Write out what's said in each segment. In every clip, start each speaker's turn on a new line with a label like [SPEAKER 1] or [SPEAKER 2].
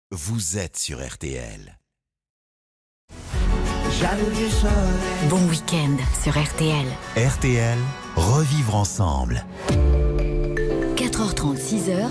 [SPEAKER 1] vous êtes sur RTL.
[SPEAKER 2] Bon week-end sur RTL.
[SPEAKER 1] RTL, revivre ensemble.
[SPEAKER 2] 4h30, 6h.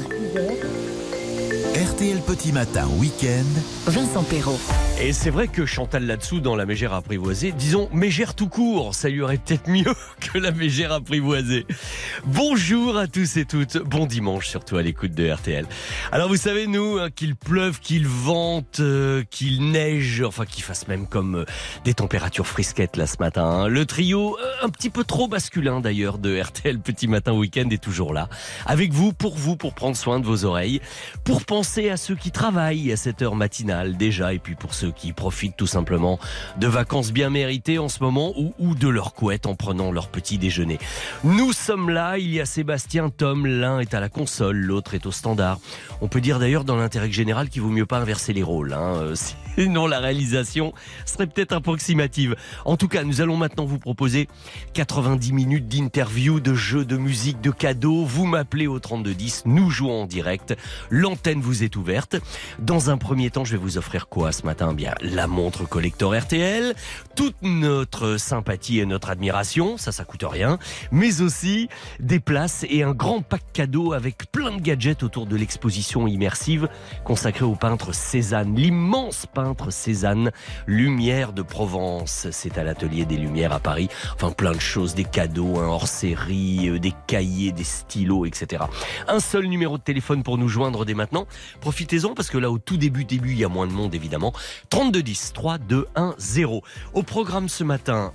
[SPEAKER 1] RTL Petit Matin Week-end.
[SPEAKER 2] Vincent Perrault.
[SPEAKER 3] Et c'est vrai que Chantal là-dessous, dans la mégère apprivoisée, disons mégère tout court, ça lui aurait peut-être mieux que la mégère apprivoisée. Bonjour à tous et toutes, bon dimanche surtout à l'écoute de RTL. Alors vous savez nous, qu'il pleuve, qu'il vente, qu'il neige, enfin qu'il fasse même comme des températures frisquettes là ce matin. Hein. Le trio, un petit peu trop masculin d'ailleurs de RTL Petit Matin Week-end est toujours là. Avec vous, pour prendre soin de vos oreilles, pour penser à ceux qui travaillent à cette heure matinale déjà, et puis pour ceux qui profitent tout simplement de vacances bien méritées en ce moment ou de leur couette en prenant leur petit déjeuner. Nous sommes là, il y a Sébastien, Tom, l'un est à la console, l'autre est au standard. On peut dire d'ailleurs dans l'intérêt général qu'il vaut mieux pas inverser les rôles, hein, sinon la réalisation serait peut-être approximative. En tout cas, nous allons maintenant vous proposer 90 minutes d'interview, de jeux, de musique, de cadeaux. Vous m'appelez au 3210, nous jouons en direct, l'antenne vous est ouverte. Dans un premier temps, je vais vous offrir quoi ce matin ? Bien, la montre collector RTL, toute notre sympathie et notre admiration, ça coûte rien, mais aussi des places et un grand pack cadeau avec plein de gadgets autour de l'exposition immersive consacrée au peintre Cézanne, l'immense peintre Cézanne, Lumière de Provence. C'est à l'atelier des Lumières à Paris. Enfin, plein de choses, des cadeaux, un hors-série, des cahiers, des stylos, etc. Un seul numéro de téléphone pour nous joindre dès maintenant. Profitez-en parce que là, au tout début, il y a moins de monde évidemment. 3210 3210. Au programme ce matin,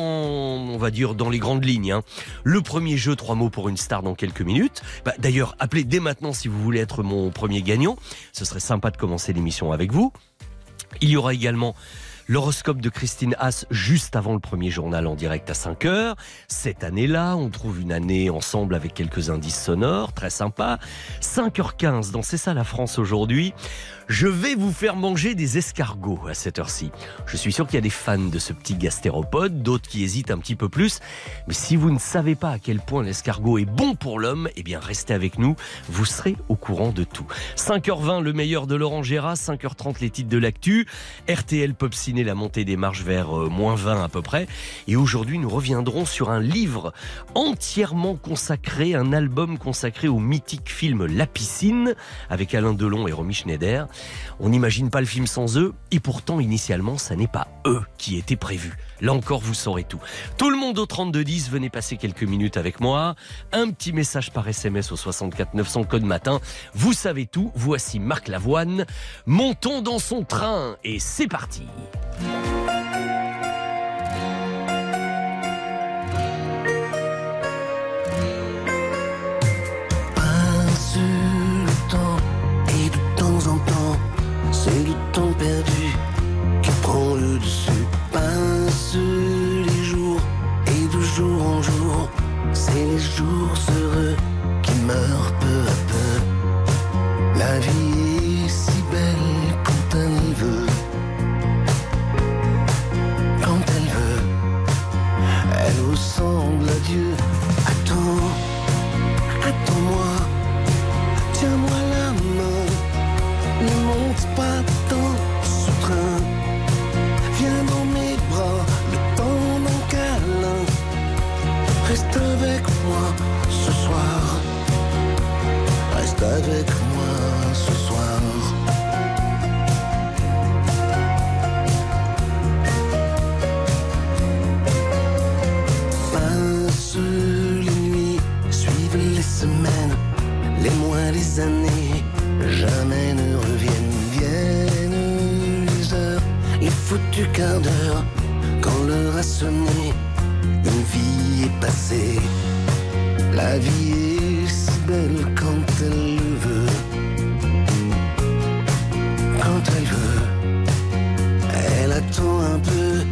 [SPEAKER 3] on va dire dans les grandes lignes, hein, le premier jeu 3 mots pour une star dans quelques minutes. D'ailleurs, appelez dès maintenant si vous voulez être mon premier gagnant. Ce serait sympa de commencer l'émission avec vous. Il y aura également l'horoscope de Christine Haas juste avant le premier journal en direct à 5h. Cette année-là, on trouve une année ensemble avec quelques indices sonores, très sympa. 5h15 dans C'est ça la France aujourd'hui. Je vais vous faire manger des escargots à cette heure-ci. Je suis sûr qu'il y a des fans de ce petit gastéropode, d'autres qui hésitent un petit peu plus. Mais si vous ne savez pas à quel point l'escargot est bon pour l'homme, eh bien restez avec nous, vous serez au courant de tout. 5h20, le meilleur de Laurent Gérard, 5h30, les titres de l'actu. RTL Pop Ciné, la montée des marches vers moins 20 à peu près. Et aujourd'hui, nous reviendrons sur un livre entièrement consacré, un album consacré au mythique film La Piscine, avec Alain Delon et Romy Schneider. On n'imagine pas le film sans eux, et pourtant initialement ça n'est pas eux qui étaient prévus. Là encore vous saurez tout. Tout le monde au 3210, venez passer quelques minutes avec moi. Un petit message par SMS au 64 900 code matin. Vous savez tout, voici Marc Lavoine. Montons dans son train et c'est parti.
[SPEAKER 4] C'est le temps perdu qui prend le dessus. Passent les jours et de jour en jour, c'est les jours heureux qui meurent peu à peu. La vie est si belle quand elle veut. Quand elle veut, elle ressemble à Dieu. Attends-moi, tiens-moi la main. Ne monte pas dans ce train. Viens dans mes bras, le temps d'un câlin. Reste avec moi ce soir. Reste avec moi ce soir. Passent les nuits, suivent les semaines, les mois, les années. Jamais ne viennent les heures, les foutus quarts d'heure. Quand l'heure a sonné, une vie est passée. La vie est si belle quand elle le veut. Quand elle veut, elle attend un peu.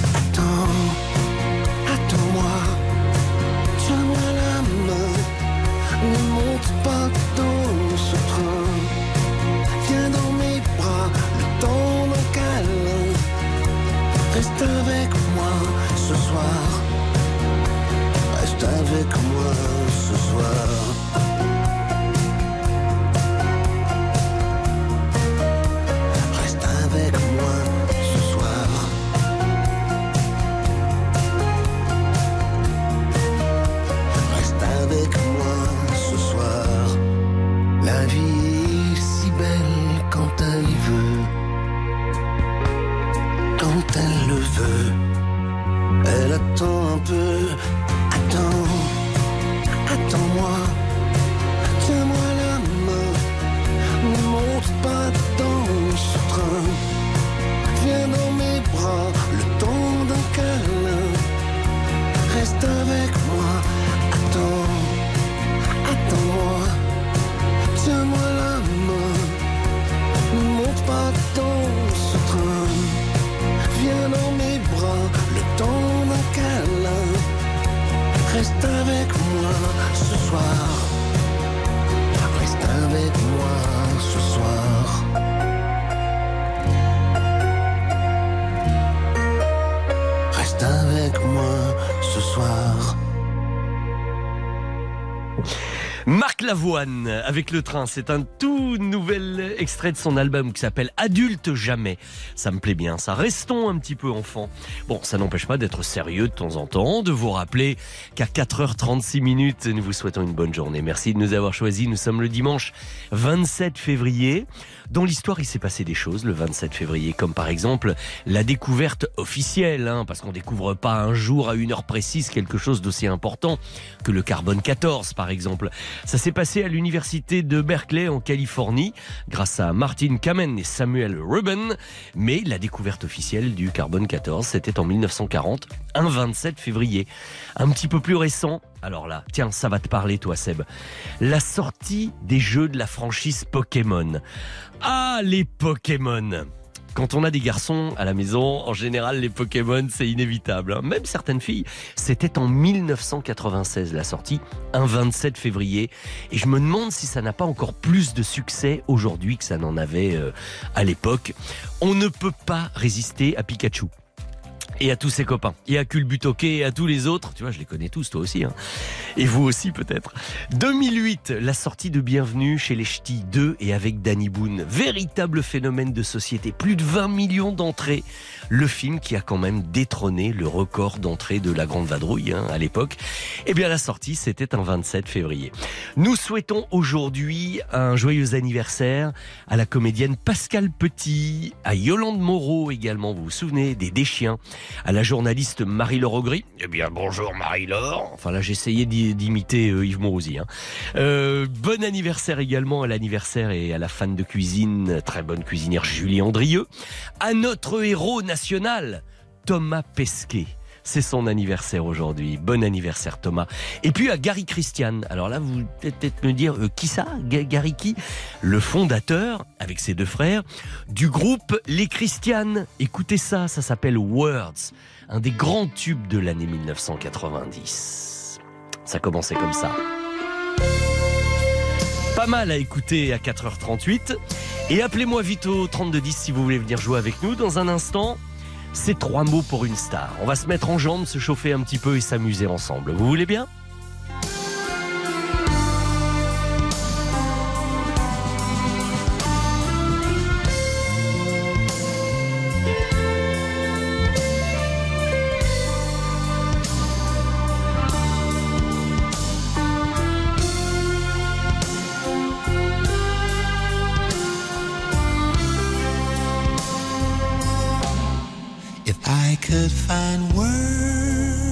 [SPEAKER 4] Attends-moi, tiens-moi la main. Ne monte pas dans ce train. Viens dans mes bras, le temps d'un câlin. Reste avec moi ce soir. Reste avec moi ce soir.
[SPEAKER 3] Marc Lavoine avec Le Train, c'est un tout nouvel extrait de son album qui s'appelle Adulte Jamais. Ça me plaît bien, ça. Restons un petit peu enfants. Bon, ça n'empêche pas d'être sérieux de temps en temps, de vous rappeler qu'à 4h36, nous vous souhaitons une bonne journée. Merci de nous avoir choisis. Nous sommes le dimanche 27 février. Dans l'histoire, il s'est passé des choses le 27 février, comme par exemple la découverte officielle, parce qu'on découvre pas un jour à une heure précise quelque chose d'aussi important que le carbone 14, par exemple. Ça s'est passé à l'université de Berkeley en Californie, grâce à Martin Kamen et Samuel Rubin. Mais la découverte officielle du carbone 14, c'était en 1940, un 27 février. Un petit peu plus récent. Alors là, tiens, ça va te parler toi Seb. La sortie des jeux de la franchise Pokémon. Ah, les Pokémon! Quand on a des garçons à la maison, en général, les Pokémon, c'est inévitable. Même certaines filles. C'était en 1996 la sortie, un 27 février. Et je me demande si ça n'a pas encore plus de succès aujourd'hui que ça n'en avait à l'époque. On ne peut pas résister à Pikachu. Et à tous ses copains, et à Culbutoke, et à tous les autres. Tu vois, je les connais tous, toi aussi. Et vous aussi, peut-être. 2008, la sortie de Bienvenue chez les Ch'tis 2 et avec Danny Boone. Véritable phénomène de société. Plus de 20 millions d'entrées. Le film qui a quand même détrôné le record d'entrées de La Grande Vadrouille, à l'époque. Eh bien, la sortie, c'était un 27 février. Nous souhaitons aujourd'hui un joyeux anniversaire à la comédienne Pascale Petit, à Yolande Moreau également, vous vous souvenez, des Deschiens, à la journaliste Marie-Laure Augry. Eh bien, bonjour Marie-Laure. Enfin là, j'essayais d'imiter Yves Mourouzi. Bon anniversaire également à l'anniversaire et à la fan de cuisine, très bonne cuisinière Julie Andrieux. À notre héros national, Thomas Pesquet. C'est son anniversaire aujourd'hui. Bon anniversaire Thomas. Et puis à Gary Christian. Alors là, vous peut-être me dire, qui ça? Gary qui? Le fondateur, avec ses deux frères, du groupe Les Christian. Écoutez ça, ça s'appelle Words. Un des grands tubes de l'année 1990. Ça commençait comme ça. Pas mal à écouter à 4h38. Et appelez-moi vite au 3210 si vous voulez venir jouer avec nous. Dans un instant, c'est 3 mots pour une star. On va se mettre en jambes, se chauffer un petit peu et s'amuser ensemble. Vous voulez bien ?
[SPEAKER 5] I could find words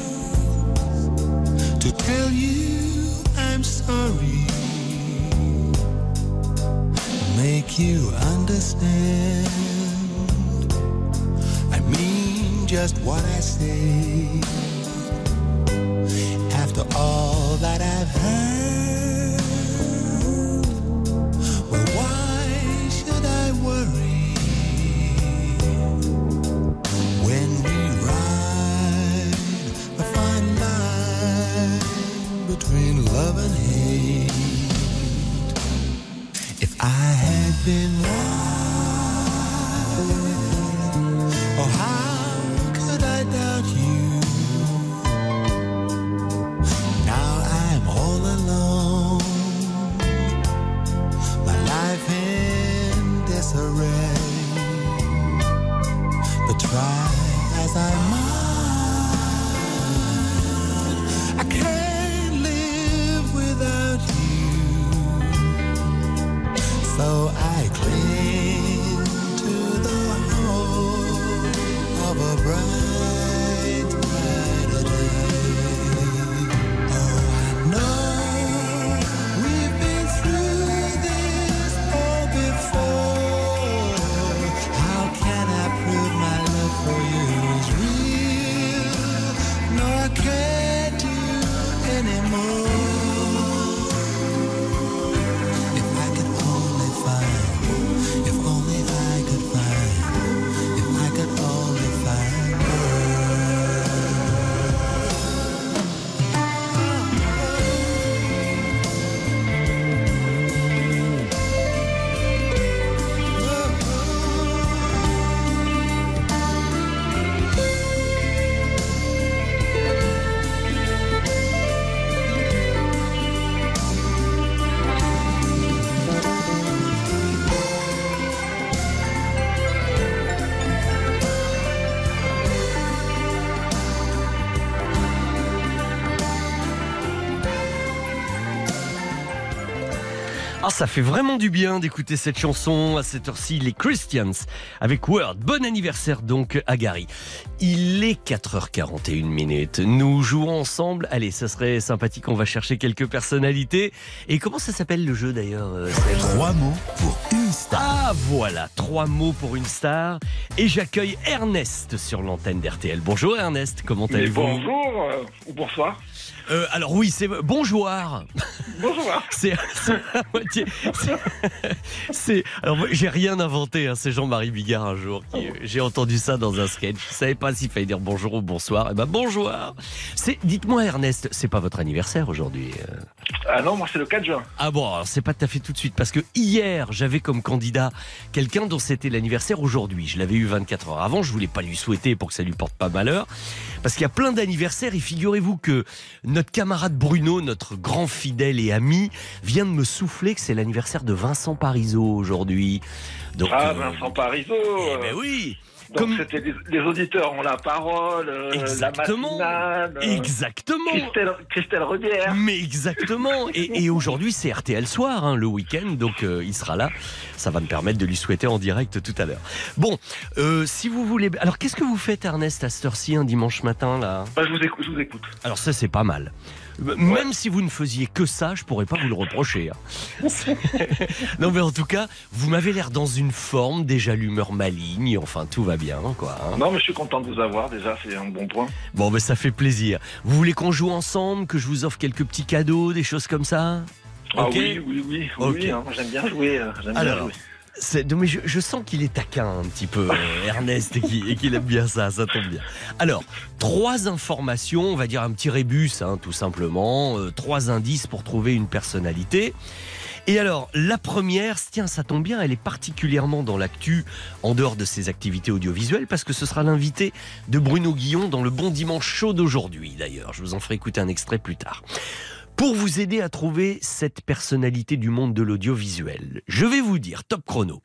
[SPEAKER 5] to tell you I'm sorry, make you understand. I mean just what I say. After all that I've heard, well, why should I worry? When we ride a fine line between love and hate, if I had been right, oh how could I doubt you? Now I'm all alone, my life in disarray. But try as I might, I can't live without you. So I cling to the hope of a bright, brighter day. Oh, I know we've been through this all before. How can I prove my love for you is real? No, I can't do anymore. If I could only find, if only I could find, if I could only find words.
[SPEAKER 3] Ah, ça fait vraiment du bien d'écouter cette chanson à cette heure-ci, les Christians, avec Word. Bon anniversaire donc à Gary. Il est 4h41. Nous jouons ensemble. Allez, ça serait sympathique, on va chercher quelques personnalités. Et comment ça s'appelle le jeu d'ailleurs, Serge ?
[SPEAKER 1] 3 mots pour une star.
[SPEAKER 3] Ah voilà, 3 mots pour une star. Et j'accueille Ernest sur l'antenne d'RTL. Bonjour Ernest, comment
[SPEAKER 6] Mais
[SPEAKER 3] allez-vous ?
[SPEAKER 6] bonjour ou bonsoir.
[SPEAKER 3] Alors oui, c'est bonjour.
[SPEAKER 6] Bonjour.
[SPEAKER 3] C'est à moitié. Alors moi, j'ai rien inventé. Hein, c'est Jean-Marie Bigard un jour j'ai entendu ça dans un sketch. Je savais pas s'il fallait dire bonjour ou bonsoir. Eh ben bonjour. Dites-moi Ernest, c'est pas votre anniversaire aujourd'hui ?
[SPEAKER 6] Ah non, moi c'est le 4 juin.
[SPEAKER 3] Ah bon, alors c'est pas tout à fait tout de suite parce que hier j'avais comme candidat quelqu'un dont c'était l'anniversaire aujourd'hui. Je l'avais eu 24 heures avant. Je voulais pas lui souhaiter pour que ça lui porte pas malheur parce qu'il y a plein d'anniversaires et figurez-vous que notre camarade Bruno, notre grand fidèle et ami, vient de me souffler que c'est l'anniversaire de Vincent Parisot aujourd'hui. Donc,
[SPEAKER 6] Vincent Parisot.
[SPEAKER 3] Eh ben oui.
[SPEAKER 6] Donc c'était les auditeurs ont la parole,
[SPEAKER 3] Exactement.
[SPEAKER 6] La matinale.
[SPEAKER 3] Exactement.
[SPEAKER 6] Christelle Redière.
[SPEAKER 3] Mais exactement. Et aujourd'hui c'est RTL Soir, hein, le week-end, donc il sera là. Ça va me permettre de lui souhaiter en direct tout à l'heure. Bon, si vous voulez. Alors qu'est-ce que vous faites Ernest à cette heure-ci un dimanche matin là ?
[SPEAKER 6] Je vous écoute.
[SPEAKER 3] Alors ça c'est pas mal. Même si vous ne faisiez que ça, je pourrais pas vous le reprocher. Hein. Non mais en tout cas, vous m'avez l'air dans une forme, déjà l'humeur maligne, enfin tout va bien quoi. Hein.
[SPEAKER 6] Non mais je suis content de vous avoir déjà, c'est un bon point.
[SPEAKER 3] Bon ben ça fait plaisir. Vous voulez qu'on joue ensemble, que je vous offre quelques petits cadeaux, des choses comme ça ?
[SPEAKER 6] Ah
[SPEAKER 3] Okay.
[SPEAKER 6] Oui,
[SPEAKER 3] Okay.
[SPEAKER 6] hein, j'aime bien jouer.
[SPEAKER 3] Alors, mais je sens qu'il est taquin un petit peu, Ernest, et qu'il aime bien ça tombe bien. Alors, 3 informations, on va dire un petit rébus, hein, tout simplement, 3 indices pour trouver une personnalité. Et alors, la première, tiens, ça tombe bien, elle est particulièrement dans l'actu, en dehors de ses activités audiovisuelles, parce que ce sera l'invité de Bruno Guillon dans le Bon Dimanche Show d'aujourd'hui, d'ailleurs. Je vous en ferai écouter un extrait plus tard. Pour vous aider à trouver cette personnalité du monde de l'audiovisuel, je vais vous dire, top chrono.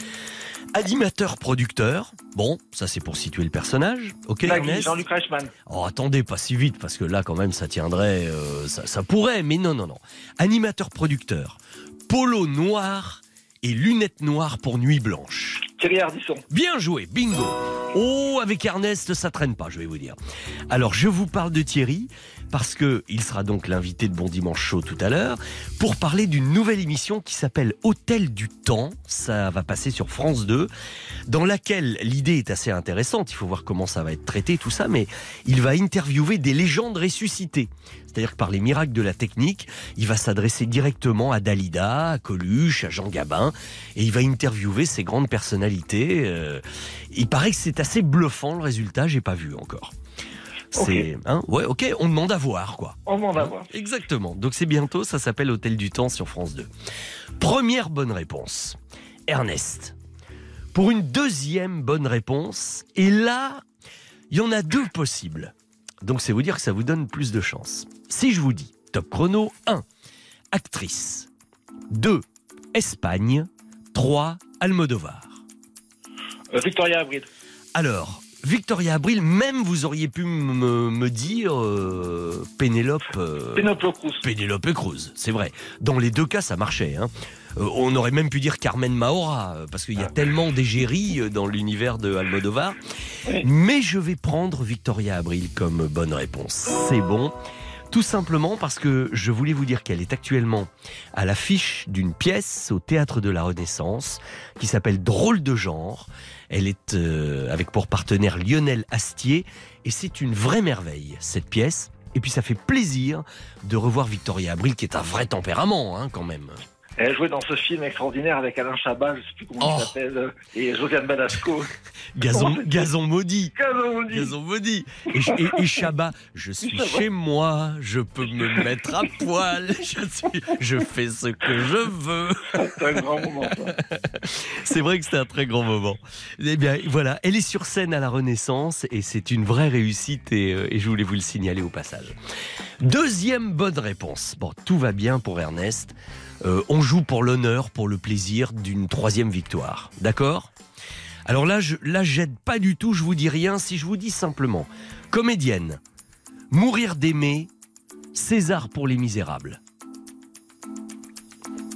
[SPEAKER 3] Animateur-producteur, bon, ça c'est pour situer le personnage. Ok, Ernest ?
[SPEAKER 6] Jean-Luc Reichmann.
[SPEAKER 3] Oh, attendez, pas si vite, parce que là quand même ça tiendrait, ça pourrait, mais non. Animateur-producteur, polo noir et lunettes noires pour nuit blanche.
[SPEAKER 6] Thierry Ardisson.
[SPEAKER 3] Bien joué, bingo. Oh, avec Ernest, ça traîne pas, je vais vous dire. Alors, je vous parle de Thierry, parce que il sera donc l'invité de Bon Dimanche Show tout à l'heure, pour parler d'une nouvelle émission qui s'appelle Hôtel du Temps. Ça va passer sur France 2, dans laquelle l'idée est assez intéressante. Il faut voir comment ça va être traité, tout ça, mais il va interviewer des légendes ressuscitées. C'est-à-dire que par les miracles de la technique, il va s'adresser directement à Dalida, à Coluche, à Jean Gabin, et il va interviewer ces grandes personnalités. Il paraît que c'est assez bluffant le résultat, j'ai pas vu encore. C'est, hein, ouais, ok, on demande à voir, quoi.
[SPEAKER 6] On demande à voir.
[SPEAKER 3] Exactement. Donc c'est bientôt, ça s'appelle Hôtel du Temps sur France 2. Première bonne réponse. Ernest. Pour une deuxième bonne réponse, et là, il y en a 2 possibles. Donc c'est vous dire que ça vous donne plus de chance. Si je vous dis, top chrono, 1, actrice. 2, Espagne. 3, Almodovar.
[SPEAKER 6] Victoria Abril.
[SPEAKER 3] Alors, Victoria Abril, même vous auriez pu me dire Pénélope
[SPEAKER 6] Cruz.
[SPEAKER 3] Pénélope Cruz, c'est vrai. Dans les 2 cas, ça marchait. Hein. On aurait même pu dire Carmen Maura, parce qu'il y a tellement d'égéries dans l'univers de Almodovar.
[SPEAKER 6] Oui.
[SPEAKER 3] Mais je vais prendre Victoria Abril comme bonne réponse. C'est bon. Tout simplement parce que je voulais vous dire qu'elle est actuellement à l'affiche d'une pièce au Théâtre de la Renaissance qui s'appelle Drôle de genre. Elle est avec pour partenaire Lionel Astier et c'est une vraie merveille cette pièce. Et puis ça fait plaisir de revoir Victoria Abril qui est un vrai tempérament hein, quand même.
[SPEAKER 6] Elle jouait dans ce film extraordinaire avec Alain Chabat, je ne sais plus comment il s'appelle, et Josiane Balasco.
[SPEAKER 3] Gazon maudit.
[SPEAKER 6] Gazon maudit.
[SPEAKER 3] Et Chabat, je suis chez moi, je peux me mettre à poil, je fais ce que je veux.
[SPEAKER 6] C'est un grand moment, ça.
[SPEAKER 3] C'est vrai que c'était un très grand moment. Eh bien, voilà, elle est sur scène à la Renaissance et c'est une vraie réussite et je voulais vous le signaler au passage. Deuxième bonne réponse. Bon, tout va bien pour Ernest. On joue pour l'honneur, pour le plaisir d'une 3e victoire. D'accord ? Alors là, j'aide pas du tout, je vous dis rien. Si je vous dis simplement, comédienne, mourir d'aimer, César pour Les Misérables.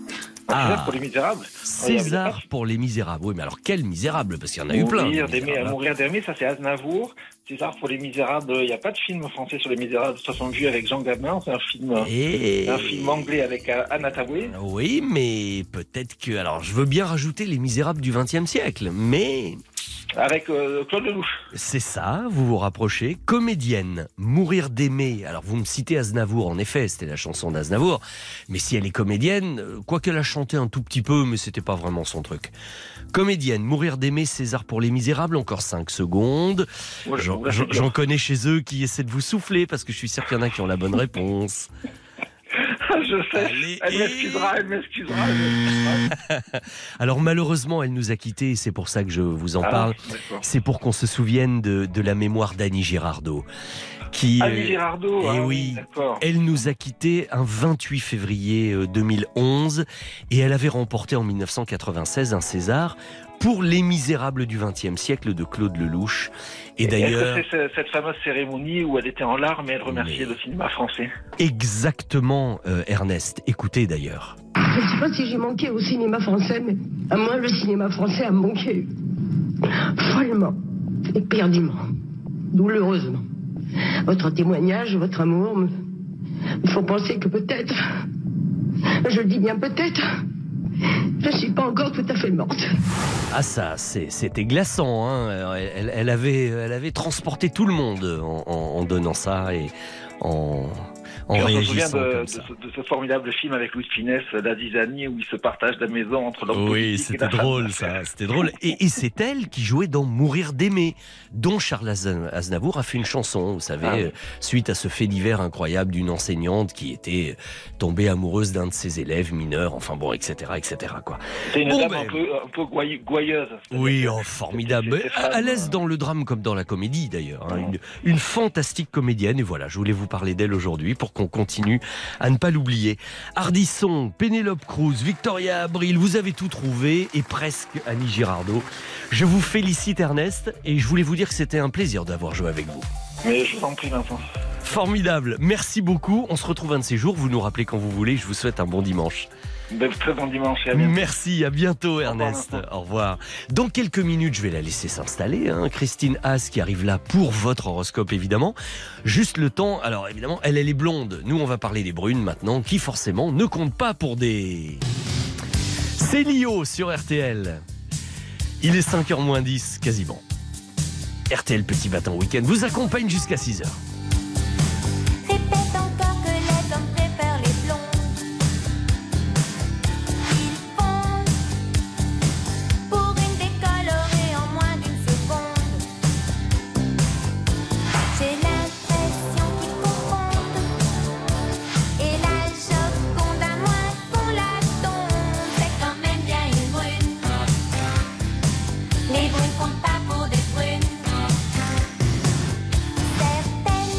[SPEAKER 6] César pour les Misérables.
[SPEAKER 3] César pour les Misérables. Oui, mais alors quel misérable? Parce qu'il y en a eu plein.
[SPEAKER 6] Mourir d'aimer, ça c'est Aznavour. César pour les Misérables, il n'y a pas de film français sur les Misérables de 60 vues avec Jean Gabin. C'est un film anglais avec Anne Hathaway.
[SPEAKER 3] Oui, mais peut-être que... Alors, je veux bien rajouter les Misérables du XXe siècle, mais...
[SPEAKER 6] Avec Claude Lelouch.
[SPEAKER 3] C'est ça, vous vous rapprochez. Comédienne, mourir d'aimer. Alors vous me citez Aznavour, en effet, c'était la chanson d'Aznavour. Mais si elle est comédienne, quoi qu'elle a chanté un tout petit peu, mais c'était pas vraiment son truc. Comédienne, mourir d'aimer, César pour les Misérables, encore 5 secondes. J'en connais chez eux qui essaient de vous souffler, parce que je suis sûr qu'il y en a qui ont la bonne réponse.
[SPEAKER 6] Je sais, elle m'excusera.
[SPEAKER 3] Alors malheureusement, elle nous a quittés et c'est pour ça que je vous en parle. C'est pour qu'on se souvienne de la mémoire d'Annie Girardot.
[SPEAKER 6] Annie Girardot,
[SPEAKER 3] oui, elle nous a quittés un 28 février 2011 et elle avait remporté en 1996 un César pour Les Misérables du XXe siècle de Claude Lelouch. Et d'ailleurs,
[SPEAKER 6] est-ce que c'est cette fameuse cérémonie où elle était en larmes et elle remerciait le cinéma français?
[SPEAKER 3] Exactement, Ernest. Écoutez d'ailleurs.
[SPEAKER 7] Je ne sais pas si j'ai manqué au cinéma français, mais à moi, le cinéma français a manqué follement, éperdument, douloureusement. Votre témoignage, votre amour me font penser que peut-être, je le dis bien peut-être, je ne suis pas encore tout à fait morte.
[SPEAKER 3] Ah ça, c'était glaçant, hein. Elle avait transporté tout le monde en donnant ça et en réagissant comme ça.
[SPEAKER 6] On se souvient de ce formidable film avec Louis de Funès, La Zizanie, où ils se partagent la maison entre l'homme politique.
[SPEAKER 3] Oui, c'était drôle ça, c'était drôle. Et c'est elle qui jouait dans Mourir d'aimer, dont Charles Aznavour a fait une chanson, vous savez, suite à ce fait divers incroyable d'une enseignante qui était tombée amoureuse d'un de ses élèves mineurs, enfin bon, etc. quoi.
[SPEAKER 6] C'est une dame un peu gouailleuse.
[SPEAKER 3] Oui, formidable. À l'aise dans le drame comme dans la comédie d'ailleurs. Hein. Une fantastique comédienne, et voilà, je voulais vous parler d'elle aujourd'hui pour qu'on continue à ne pas l'oublier. Ardisson, Pénélope Cruz, Victoria Abril, vous avez tout trouvé et presque Annie Girardot. Je vous félicite Ernest et je voulais vous dire que c'était un plaisir d'avoir joué avec vous.
[SPEAKER 6] Mais je vous en prie Vincent.
[SPEAKER 3] Formidable, merci beaucoup. On se retrouve un de ces jours, vous nous rappelez quand vous voulez. Je vous souhaite un bon dimanche.
[SPEAKER 6] Très bon dimanche et à bientôt.
[SPEAKER 3] Merci, à bientôt Ernest. Au revoir. Dans quelques minutes, je vais la laisser s'installer. Christine Haas qui arrive là pour votre horoscope évidemment. Juste le temps, alors évidemment, elle est blonde. Nous, on va parler des brunes maintenant, qui forcément ne comptent pas pour des... C'est Lio sur RTL. Il est 5h moins 10 quasiment. RTL Petit Matin Week-end vous accompagne jusqu'à 6h.
[SPEAKER 8] Les brunes comptent pas pour des brunes. Certaines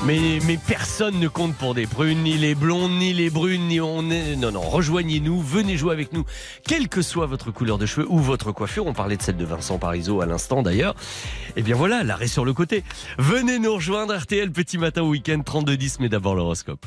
[SPEAKER 3] Mais personne ne compte pour des prunes, ni les blondes, ni les brunes, ni on est... Non, rejoignez-nous, venez jouer avec nous, quelle que soit votre couleur de cheveux ou votre coiffure. On parlait de celle de Vincent Parisot à l'instant d'ailleurs. Et bien voilà, l'arrêt sur le côté. Venez nous rejoindre, RTL Petit Matin Week-end 32-10, mais d'abord l'horoscope.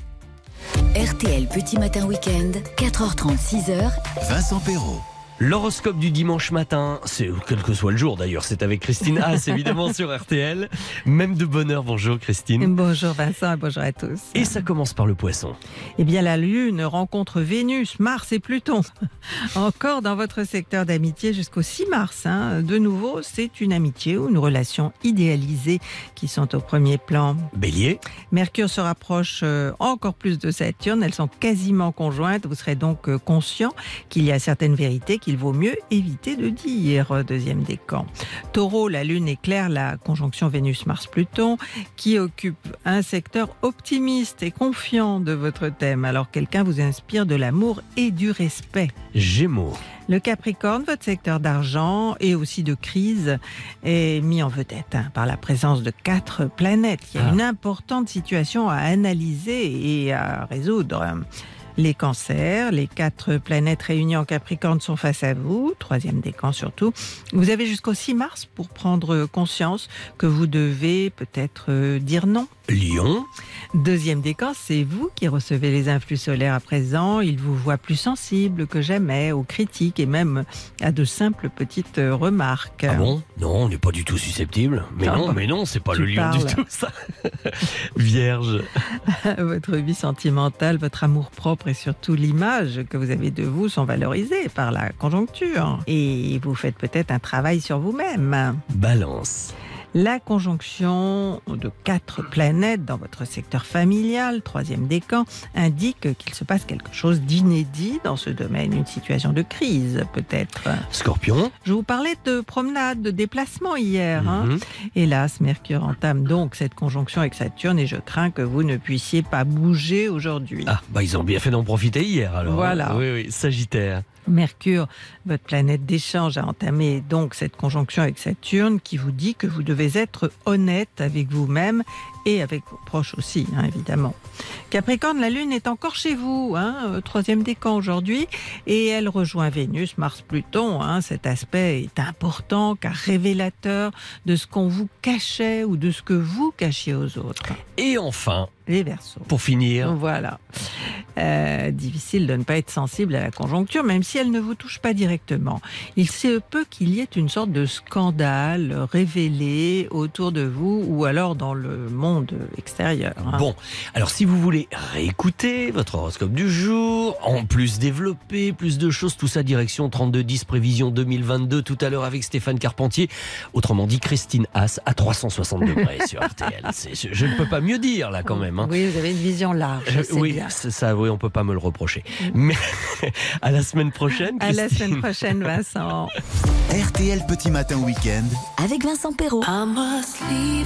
[SPEAKER 2] RTL Petit Matin Week-end, 4h30, 6h.
[SPEAKER 1] Vincent Perrault.
[SPEAKER 3] L'horoscope du dimanche matin, c'est quel que soit le jour d'ailleurs, c'est avec Christine Haas évidemment sur RTL. Même de bonne heure, bonjour Christine.
[SPEAKER 8] Bonjour Vincent et bonjour à tous.
[SPEAKER 3] Et ça commence par le poisson.
[SPEAKER 8] Eh bien la Lune rencontre Vénus, Mars et Pluton. Encore dans votre secteur d'amitié jusqu'au 6 mars. De nouveau, c'est une amitié ou une relation idéalisée qui sont au premier plan.
[SPEAKER 3] Bélier.
[SPEAKER 8] Mercure se rapproche encore plus de Saturne, elles sont quasiment conjointes. Vous serez donc conscient qu'il y a certaines vérités qu'il vaut mieux éviter de dire. Deuxième décan. Taureau, la Lune éclaire la conjonction Vénus-Mars-Pluton qui occupe un secteur optimiste et confiant de votre thème. Alors quelqu'un vous inspire de l'amour et du respect.
[SPEAKER 3] Gémeaux.
[SPEAKER 8] Le Capricorne, votre secteur d'argent et aussi de crise est mis en vedette par la présence de 4 planètes. Il y a une importante situation à analyser et à résoudre. Les cancers, les 4 planètes réunies en Capricorne sont face à vous, 3e décan surtout. Vous avez jusqu'au 6 mars pour prendre conscience que vous devez peut-être dire non.
[SPEAKER 3] Lion.
[SPEAKER 8] 2e décan, c'est vous qui recevez les influx solaires à présent. Il vous voit plus sensible que jamais aux critiques et même à de simples petites remarques.
[SPEAKER 3] Ah bon ? Non, on n'est pas du tout susceptible. Mais non, c'est pas le lion du tout ça. Vierge.
[SPEAKER 8] Votre vie sentimentale, votre amour-propre et surtout l'image que vous avez de vous sont valorisés par la conjoncture. Et vous faites peut-être un travail sur vous-même.
[SPEAKER 3] Balance.
[SPEAKER 8] La conjonction de 4 planètes dans votre secteur familial, 3e décan, indique qu'il se passe quelque chose d'inédit dans ce domaine, une situation de crise peut-être.
[SPEAKER 3] Scorpion.
[SPEAKER 8] Je vous parlais de promenade, de déplacement hier. Hélas, Mercure entame donc cette conjonction avec Saturne et je crains que vous ne puissiez pas bouger aujourd'hui.
[SPEAKER 3] Ils ont bien fait d'en profiter hier alors.
[SPEAKER 8] Voilà.
[SPEAKER 3] Oui, Sagittaire.
[SPEAKER 8] Mercure, votre planète d'échange, a entamé donc cette conjonction avec Saturne qui vous dit que vous devez être honnête avec vous-même et avec vos proches aussi, évidemment. Capricorne, la Lune est encore chez vous, 3e décan aujourd'hui, et elle rejoint Vénus, Mars, Pluton. Cet aspect est important car révélateur de ce qu'on vous cachait ou de ce que vous cachiez aux autres.
[SPEAKER 3] Et enfin,
[SPEAKER 8] les Verseaux.
[SPEAKER 3] Pour finir.
[SPEAKER 8] Voilà. Difficile de ne pas être sensible à la conjoncture, même si elle ne vous touche pas directement. Il se peut qu'il y ait une sorte de scandale révélé autour de vous ou alors dans le monde extérieur.
[SPEAKER 3] Bon, alors si vous voulez réécouter votre horoscope du jour, en plus développer plus de choses, tout ça direction 3210 prévision 2022 tout à l'heure avec Stéphane Carpentier. Autrement dit, Christine Haas à 360 degrés sur RTL. Je ne peux pas mieux dire là quand même.
[SPEAKER 8] Oui, vous avez une vision large.
[SPEAKER 3] Oui, c'est ça, oui, on peut pas me le reprocher. Mais à la semaine prochaine, Christine.
[SPEAKER 8] À la semaine prochaine, Vincent.
[SPEAKER 1] RTL Petit Matin Week-end.
[SPEAKER 2] Avec Vincent Perrault.
[SPEAKER 9] I must leave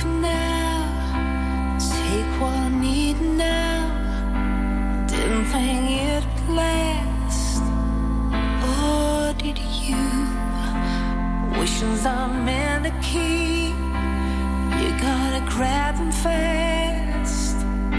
[SPEAKER 9] now. Take what I need now. Didn't think it'd last. Or did you? Wishes are meant to keep. You gotta grab them fast.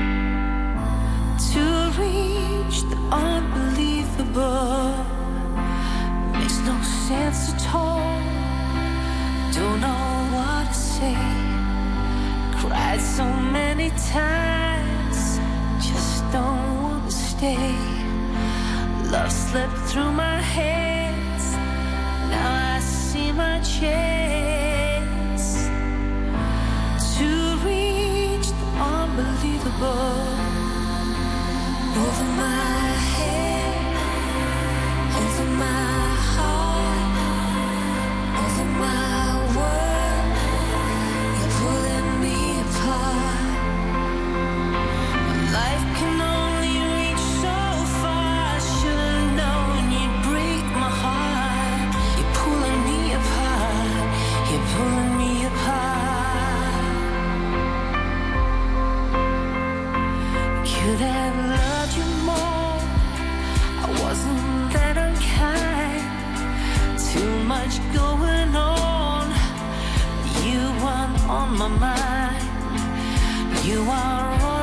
[SPEAKER 9] To reach the unbelievable makes no sense at all. Don't know what to say. Cried so many times, just don't want to stay. Love slipped through my hands. Now I see my chance to reach the unbelievable. Over my head, over my heart, over my world, you're pulling me apart. Life can only reach so far. Should've known you'd break my heart. You're pulling me apart. You're pulling me apart. Could have loved you more. I wasn't that unkind. Too much going on. You weren't on my mind. You are all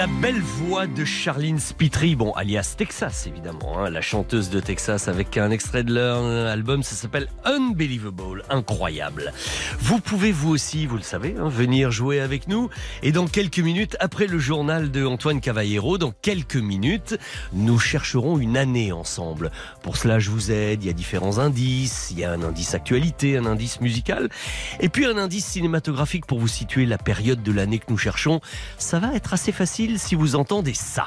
[SPEAKER 3] La belle voix de Charline Spiteri, bon, alias Texas évidemment, hein, la chanteuse de Texas, avec un extrait de leur album, ça s'appelle Unbelievable, incroyable. Vous pouvez vous aussi, vous le savez, hein, venir jouer avec nous. Et dans quelques minutes, après le journal de Antoine Cavallero, dans quelques minutes, nous chercherons une année ensemble. Pour cela, je vous aide, il y a différents indices, il y a un indice actualité, un indice musical, et puis un indice cinématographique pour vous situer la période de l'année que nous cherchons. Ça va être assez facile si vous entendez ça.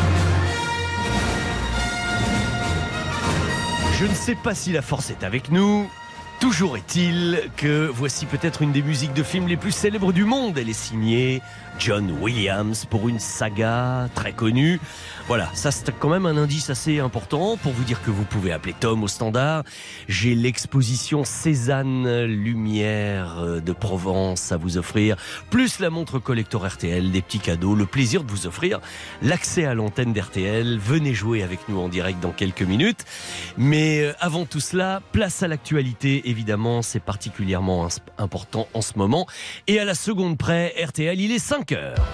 [SPEAKER 3] Je ne sais pas si la force est avec nous. Toujours est-il que voici peut-être une des musiques de films les plus célèbres du monde. Elle est signée John Williams pour une saga très connue. Voilà, ça c'est quand même un indice assez important pour vous dire que vous pouvez appeler Tom au standard. J'ai l'exposition Cézanne Lumière de Provence à vous offrir, plus la montre collector RTL, des petits cadeaux, le plaisir de vous offrir l'accès à l'antenne d'RTL. Venez jouer avec nous en direct dans quelques minutes. Mais avant tout cela, place à l'actualité. Évidemment, c'est particulièrement important en ce moment. Et à la seconde près, RTL, il est 5h.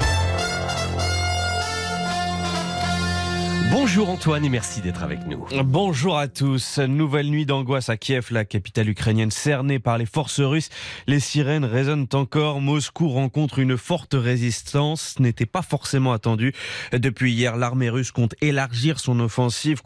[SPEAKER 3] Bonjour Antoine et merci d'être avec nous.
[SPEAKER 10] Bonjour à tous. Nouvelle nuit d'angoisse à Kiev, la capitale ukrainienne cernée par les forces russes. Les sirènes résonnent encore. Moscou rencontre une forte résistance. Ce n'était pas forcément attendu. Depuis hier, l'armée russe compte élargir son offensive,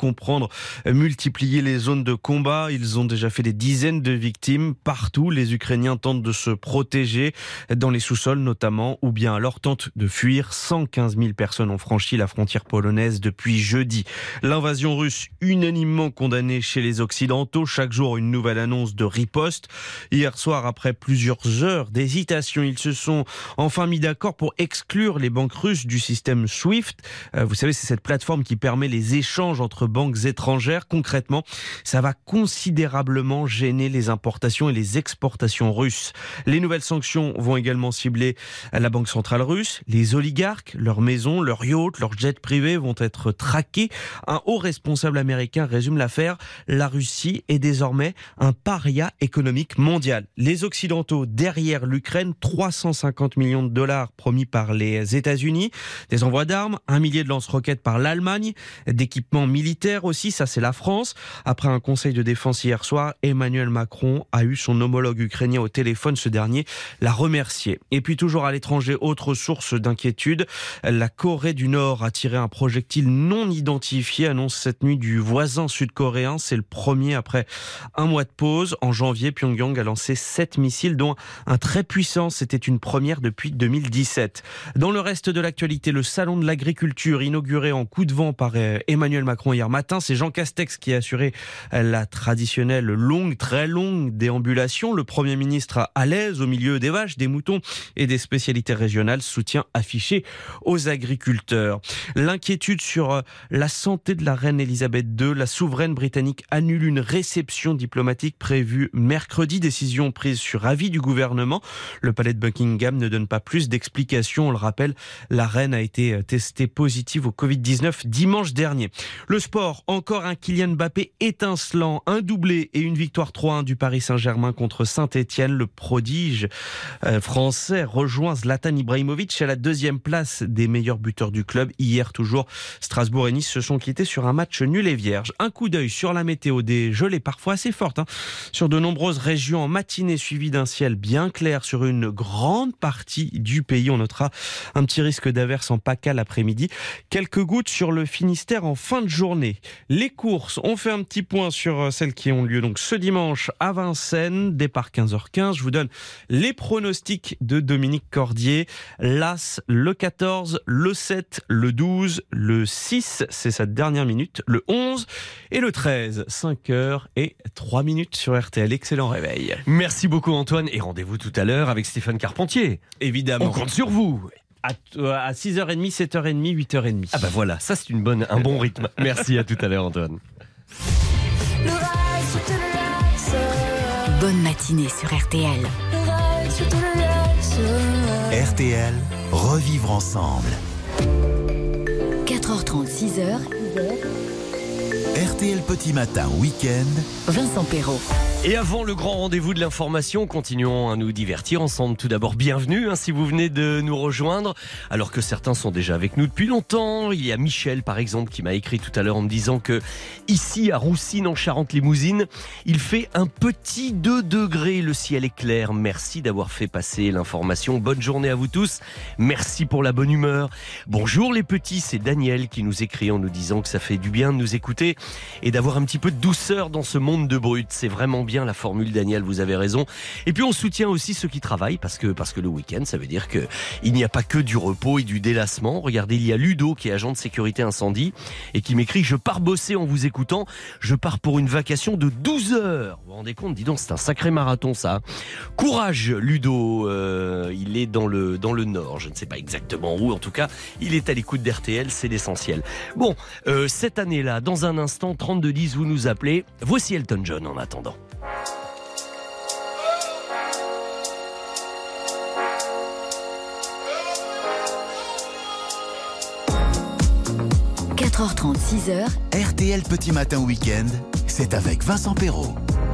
[SPEAKER 10] multiplier les zones de combat. Ils ont déjà fait des dizaines de victimes. Partout, les Ukrainiens tentent de se protéger, dans les sous-sols notamment, ou bien alors tentent de fuir. 115 000 personnes ont franchi la frontière polonaise depuis jeudi. L'invasion russe unanimement condamnée chez les Occidentaux. Chaque jour, une nouvelle annonce de riposte. Hier soir, après plusieurs heures d'hésitation, ils se sont enfin mis d'accord pour exclure les banques russes du système SWIFT. Vous savez, c'est cette plateforme qui permet les échanges entre banques étrangères. Concrètement, ça va considérablement gêner les importations et les exportations russes. Les nouvelles sanctions vont également cibler la Banque centrale russe, les oligarques, leurs maisons, leurs yachts, leurs jets privés vont être traqués. Un haut responsable américain résume l'affaire. La Russie est désormais un paria économique mondial. Les Occidentaux derrière l'Ukraine, 350 millions de dollars promis par les États-Unis, des envois d'armes, 1 millier de lance-roquettes par l'Allemagne, d'équipements militaires aussi, ça c'est la France. Après un conseil de défense hier soir, Emmanuel Macron a eu son homologue ukrainien au téléphone. Ce dernier l'a remercié. Et puis toujours à l'étranger, autre source d'inquiétude, la Corée du Nord a tiré un projectile non identifié, annonce cette nuit du voisin sud-coréen. C'est le premier après un mois de pause. En janvier, Pyongyang a lancé 7 missiles, dont un très puissant. C'était une première depuis 2017. Dans le reste de l'actualité, le salon de l'agriculture inauguré en coup de vent par Emmanuel Macron hier matin. C'est Jean Castex qui a assuré la traditionnelle très longue déambulation. Le Premier ministre à l'aise au milieu des vaches, des moutons et des spécialités régionales. Soutien affiché aux agriculteurs. L'inquiétude sur la santé de la reine Elisabeth II. La souveraine britannique annule une réception diplomatique prévue mercredi. Décision prise sur avis du gouvernement. Le palais de Buckingham ne donne pas plus d'explications. On le rappelle, la reine a été testée positive au Covid-19 dimanche dernier. Le sport, encore un Kylian Mbappé étincelant, un doublé et une victoire 3-1 du Paris Saint-Germain contre Saint-Etienne. Le prodige français rejoint Zlatan Ibrahimovic à la 2e place des meilleurs buteurs du club. Hier toujours, Strasbourg et Nice se sont quittés sur un match nul et vierge. Un coup d'œil sur la météo, des gelées parfois assez fortes sur de nombreuses régions en matinée, suivi d'un ciel bien clair sur une grande partie du pays. On notera un petit risque d'averse en PACA l'après-midi. Quelques gouttes sur le Finistère en fin de journée. Les courses, on fait un petit point sur celles qui ont lieu donc ce dimanche à Vincennes, départ 15h15. Je vous donne les pronostics de Dominique Cordier. L'As, le 14, le 7, le 12, le 6, c'est sa dernière minute, le 11 et le 13. 5h03 sur RTL. Excellent réveil.
[SPEAKER 3] Merci beaucoup Antoine et rendez-vous tout à l'heure avec Stéphane Carpentier.
[SPEAKER 10] Évidemment.
[SPEAKER 3] On compte sur vous.
[SPEAKER 10] À 6h30, 7h30, 8h30.
[SPEAKER 3] Ah bah voilà, ça c'est un bon rythme. Merci, à tout à l'heure Antoine.
[SPEAKER 2] Bonne matinée sur RTL.
[SPEAKER 1] RTL, revivre ensemble.
[SPEAKER 2] 4h30, 6h.
[SPEAKER 1] RTL Petit Matin Week-end.
[SPEAKER 2] Vincent Perrault.
[SPEAKER 3] Et avant le grand rendez-vous de l'information, continuons à nous divertir ensemble. Tout d'abord, bienvenue si vous venez de nous rejoindre, alors que certains sont déjà avec nous depuis longtemps. Il y a Michel, par exemple, qui m'a écrit tout à l'heure en me disant que ici, à Roussines, en Charente-Limousine, il fait un petit 2 degrés. Le ciel est clair. Merci d'avoir fait passer l'information. Bonne journée à vous tous. Merci pour la bonne humeur. Bonjour les petits, c'est Daniel qui nous écrit en nous disant que ça fait du bien de nous écouter et d'avoir un petit peu de douceur dans ce monde de brut. C'est vraiment bien la formule, Daniel, vous avez raison. Et puis on soutient aussi ceux qui travaillent parce que le week-end, ça veut dire que il n'y a pas que du repos et du délassement. Regardez, il y a Ludo qui est agent de sécurité incendie et qui m'écrit: je pars bosser en vous écoutant, je pars pour une vacation de 12 heures. Vous vous rendez compte? Dis donc, c'est un sacré marathon ça. Courage Ludo, il est dans le nord, je ne sais pas exactement où, en tout cas, il est à l'écoute d'RTL, c'est l'essentiel. Bon, cette année-là, dans un instant, 3210, vous nous appelez. Voici Elton John en attendant.
[SPEAKER 2] – 4h30, 6h.
[SPEAKER 1] RTL Petit Matin Week-end, c'est avec Vincent Perrault.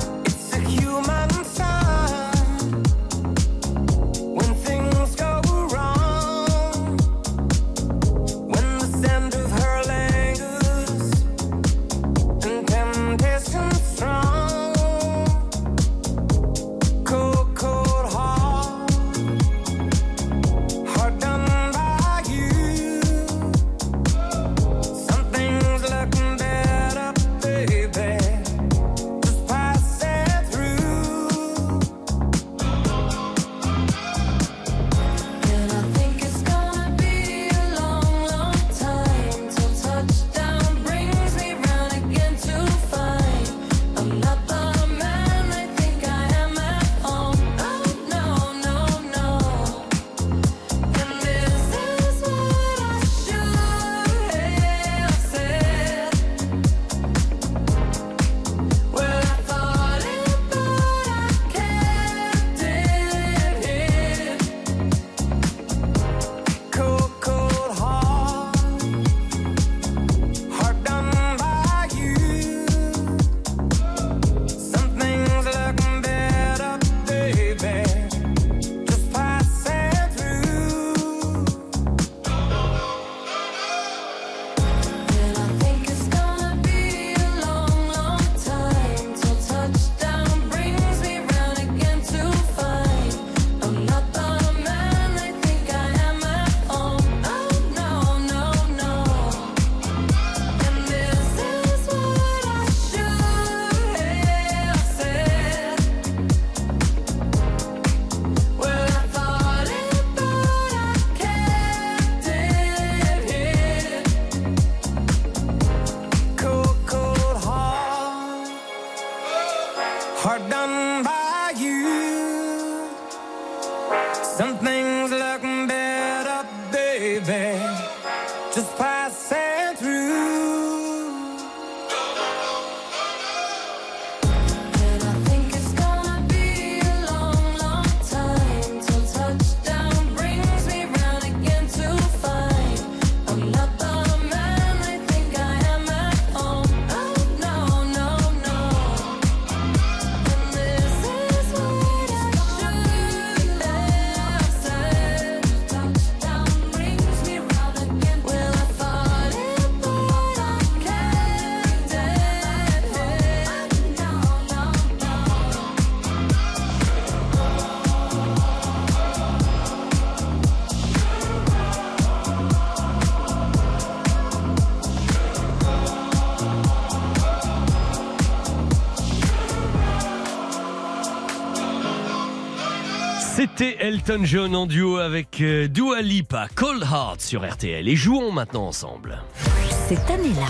[SPEAKER 3] C'était Elton John en duo avec Dua Lipa, Cold Heart sur RTL. Et jouons maintenant ensemble.
[SPEAKER 2] Cette année-là.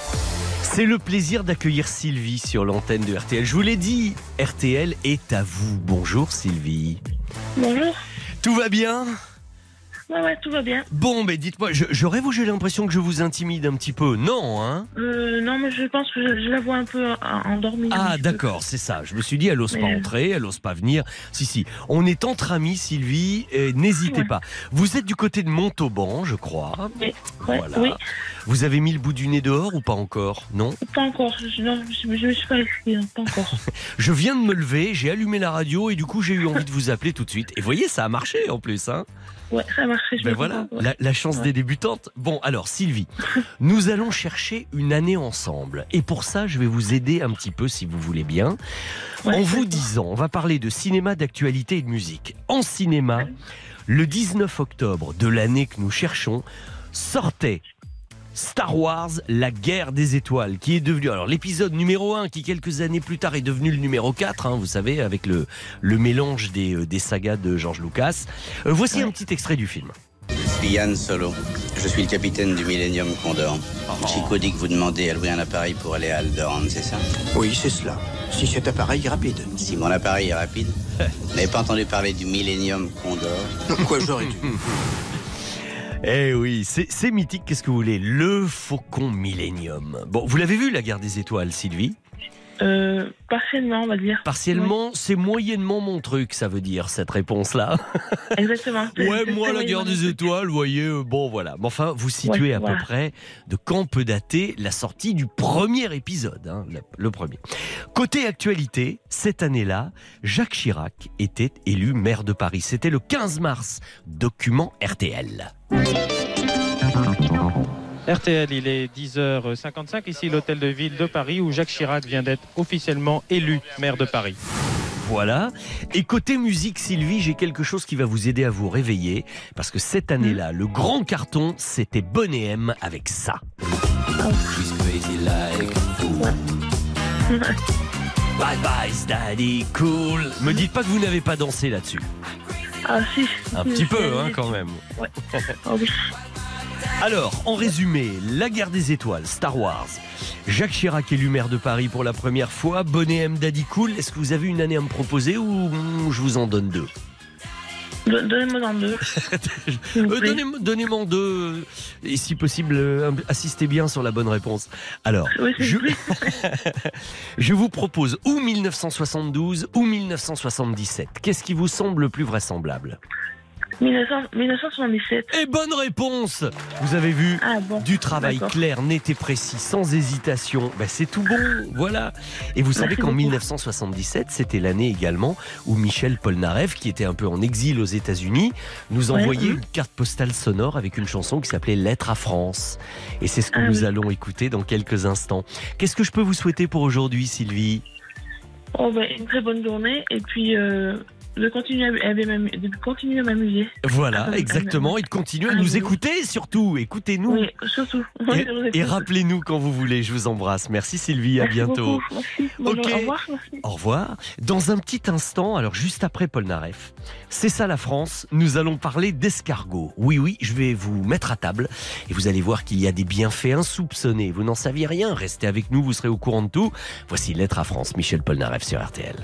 [SPEAKER 3] C'est le plaisir d'accueillir Sylvie sur l'antenne de RTL. Je vous l'ai dit, RTL est à vous. Bonjour Sylvie.
[SPEAKER 11] Bonjour.
[SPEAKER 3] Tout va bien ?
[SPEAKER 11] Ouais, tout va bien.
[SPEAKER 3] Bon, mais dites-moi, j'aurais j'ai l'impression que je vous intimide un petit peu. Non, hein?
[SPEAKER 11] Non, mais je pense que je la vois un peu endormie.
[SPEAKER 3] Ah, d'accord, c'est ça. Je me suis dit, elle n'ose pas entrer, elle n'ose pas venir. Si, on est entre amis, Sylvie, n'hésitez pas. Vous êtes du côté de Montauban, je crois.
[SPEAKER 11] Oui.
[SPEAKER 3] Voilà.
[SPEAKER 11] Oui.
[SPEAKER 3] Vous avez mis le bout du nez dehors ou pas encore? Non?
[SPEAKER 11] Pas encore. Je me suis pas laissée, pas encore.
[SPEAKER 3] Je viens de me lever, j'ai allumé la radio et du coup, j'ai eu envie de vous appeler tout de suite. Et voyez, ça a marché en plus, hein?
[SPEAKER 11] Ouais, ça a marché.
[SPEAKER 3] Ben voilà, la chance des débutantes. Bon, alors Sylvie, nous allons chercher une année ensemble. Et pour ça, je vais vous aider un petit peu, si vous voulez bien. En vous disant, on va parler de cinéma, d'actualité et de musique. En cinéma, le 19 octobre de l'année que nous cherchons, sortait Star Wars, la guerre des étoiles, qui est devenu, alors l'épisode numéro 1, qui quelques années plus tard est devenu le numéro 4, hein, vous savez, avec le mélange des sagas de George Lucas. Voici un petit extrait du film.
[SPEAKER 12] Je suis Yann Solo, je suis le capitaine du Millennium Condor. Chico dit que vous demandez à louer un appareil pour aller à Alderaan, c'est ça?
[SPEAKER 13] Oui, c'est cela. Si cet appareil est rapide.
[SPEAKER 12] Si mon appareil est rapide? Vous n'avez pas entendu parler du Millennium Condor?
[SPEAKER 13] Quoi, j'aurais dû.
[SPEAKER 3] Eh oui, c'est mythique, qu'est-ce que vous voulez? Le Faucon Millennium. Bon, vous l'avez vu, la guerre des étoiles, Sylvie?
[SPEAKER 11] Partiellement, on va dire.
[SPEAKER 3] Partiellement, c'est moyennement mon truc, ça veut dire, cette réponse-là.
[SPEAKER 11] Exactement.
[SPEAKER 3] Ouais, moi, la guerre des étoiles, vous voyez, bon, voilà. Mais enfin, vous situez à peu près de quand peut dater la sortie du premier épisode, hein, le premier. Côté actualité, cette année-là, Jacques Chirac était élu maire de Paris. C'était le 15 mars. Document RTL.
[SPEAKER 14] RTL, il est 10h55, ici l'hôtel de ville de Paris où Jacques Chirac vient d'être officiellement élu maire de Paris.
[SPEAKER 3] Voilà. Et côté musique, Sylvie, j'ai quelque chose qui va vous aider à vous réveiller. Parce que cette année-là, le grand carton, c'était Boney M avec ça. Bye bye, daddy, cool. Me dites pas que vous n'avez pas dansé là-dessus.
[SPEAKER 11] Ah si.
[SPEAKER 3] Un petit peu, hein, quand même.
[SPEAKER 11] Ouais. Oh, oui.
[SPEAKER 3] Alors, en résumé, la guerre des étoiles, Star Wars. Jacques Chirac élu maire de Paris pour la première fois. Boney M, Daddy Cool. Est-ce que vous avez une année à me proposer ou je vous en donne deux?
[SPEAKER 11] Donnez-moi en deux.
[SPEAKER 3] Donnez-moi en deux. Et si possible, assistez bien sur la bonne réponse. Alors, je vous propose ou 1972 ou 1977. Qu'est-ce qui vous semble le plus vraisemblable?
[SPEAKER 11] 1977.
[SPEAKER 3] Et bonne réponse! Vous avez vu, du travail clair, net et précis, sans hésitation. Ben, c'est tout bon, voilà. Et vous savez qu'en 1977, c'était l'année également où Michel Polnareff, qui était un peu en exil aux États-Unis, nous envoyait une carte postale sonore avec une chanson qui s'appelait Lettre à France. Et c'est ce que nous allons écouter dans quelques instants. Qu'est-ce que je peux vous souhaiter pour aujourd'hui, Sylvie?
[SPEAKER 11] Une très bonne journée et puis de continuer à m'amuser.
[SPEAKER 3] Voilà, exactement, et de continuer à nous écouter surtout. Écoutez-nous.
[SPEAKER 11] Oui, surtout.
[SPEAKER 3] Et rappelez-nous quand vous voulez. Je vous embrasse. Merci Sylvie, à bientôt.
[SPEAKER 11] Merci.
[SPEAKER 3] Ok.
[SPEAKER 11] Au revoir. Merci.
[SPEAKER 3] Au revoir. Dans un petit instant, alors juste après Polnareff, c'est ça la France, nous allons parler d'escargots. Oui, je vais vous mettre à table et vous allez voir qu'il y a des bienfaits insoupçonnés. Vous n'en saviez rien, restez avec nous, vous serez au courant de tout. Voici Lettre à France, Michel Polnareff sur RTL.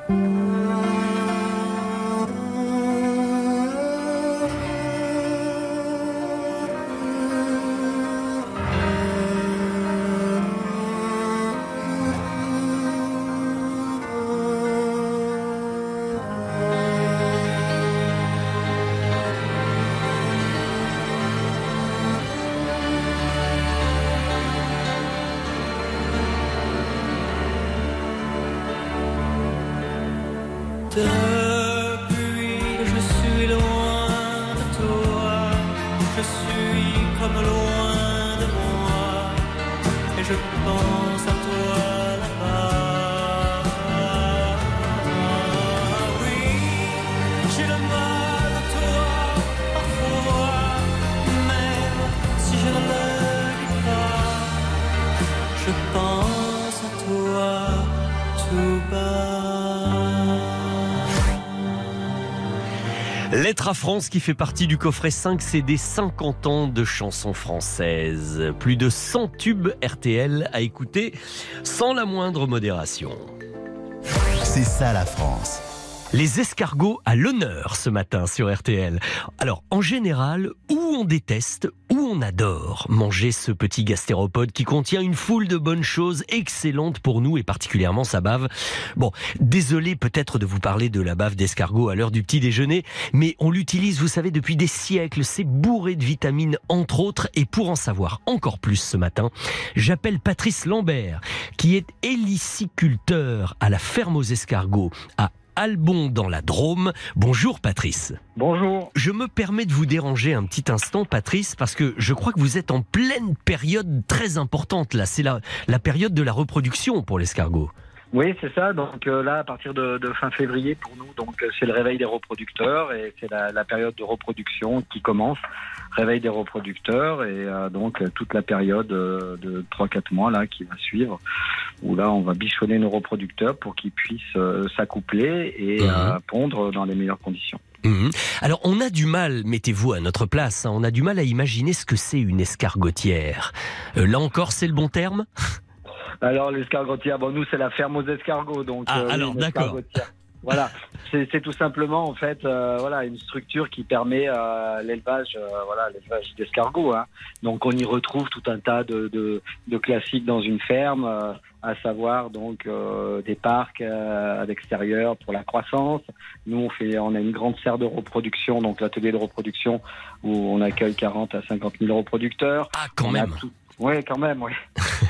[SPEAKER 9] Depuis, je suis loin de toi, je suis comme loin de moi, et je pense à toi là-bas. Oui, j'ai le mal de toi parfois, même si je ne le dis pas, je pense à toi tout bas.
[SPEAKER 3] Lettre à France qui fait partie du coffret 5 CD 50 ans de chansons françaises. Plus de 100 tubes RTL à écouter sans la moindre modération.
[SPEAKER 1] C'est ça la France.
[SPEAKER 3] Les escargots à l'honneur ce matin sur RTL. Alors, en général, où on déteste, où on adore manger ce petit gastéropode qui contient une foule de bonnes choses excellentes pour nous et particulièrement sa bave. Bon, désolé peut-être de vous parler de la bave d'escargot à l'heure du petit déjeuner, mais on l'utilise, vous savez, depuis des siècles. C'est bourré de vitamines, entre autres. Et pour en savoir encore plus ce matin, j'appelle Patrice Lambert, qui est héliciculteur à la ferme aux escargots à Albon dans la Drôme. Bonjour Patrice.
[SPEAKER 15] Bonjour.
[SPEAKER 3] Je me permets de vous déranger un petit instant Patrice, parce que je crois que vous êtes en pleine période très importante là. C'est la période de la reproduction pour l'escargot.
[SPEAKER 15] Oui, c'est ça. Donc là, à partir de fin février, pour nous, donc c'est le réveil des reproducteurs et c'est la période de reproduction qui commence. Réveil des reproducteurs et donc toute la période de 3-4 mois là qui va suivre, où là on va bichonner nos reproducteurs pour qu'ils puissent s'accoupler et pondre dans les meilleures conditions.
[SPEAKER 3] Alors on a du mal, mettez-vous à notre place, on a du mal à imaginer ce que c'est une escargotière. Là encore, c'est le bon terme ?
[SPEAKER 15] Alors l'escargotière, bon nous c'est la ferme aux escargots, donc
[SPEAKER 3] alors d'accord.
[SPEAKER 15] Voilà, c'est tout simplement en fait voilà une structure qui permet l'élevage l'élevage d'escargots. Hein. Donc on y retrouve tout un tas de classiques dans une ferme, à savoir donc des parcs à l'extérieur pour la croissance. Nous on a une grande serre de reproduction, donc l'atelier de reproduction où on accueille 40 à 50 000 reproducteurs.
[SPEAKER 3] Ah quand même.
[SPEAKER 15] Oui, quand même, oui.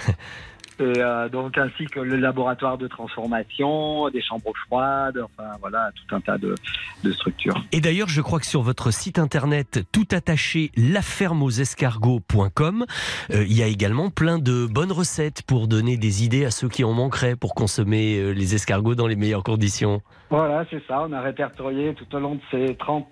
[SPEAKER 15] Et donc ainsi que le laboratoire de transformation, des chambres froides, enfin voilà, tout un tas de structures.
[SPEAKER 3] Et d'ailleurs, je crois que sur votre site internet tout attaché lafermeausescargots.com, il y a également plein de bonnes recettes pour donner des idées à ceux qui en manqueraient pour consommer les escargots dans les meilleures conditions.
[SPEAKER 15] Voilà, c'est ça, on a répertorié tout au long de ces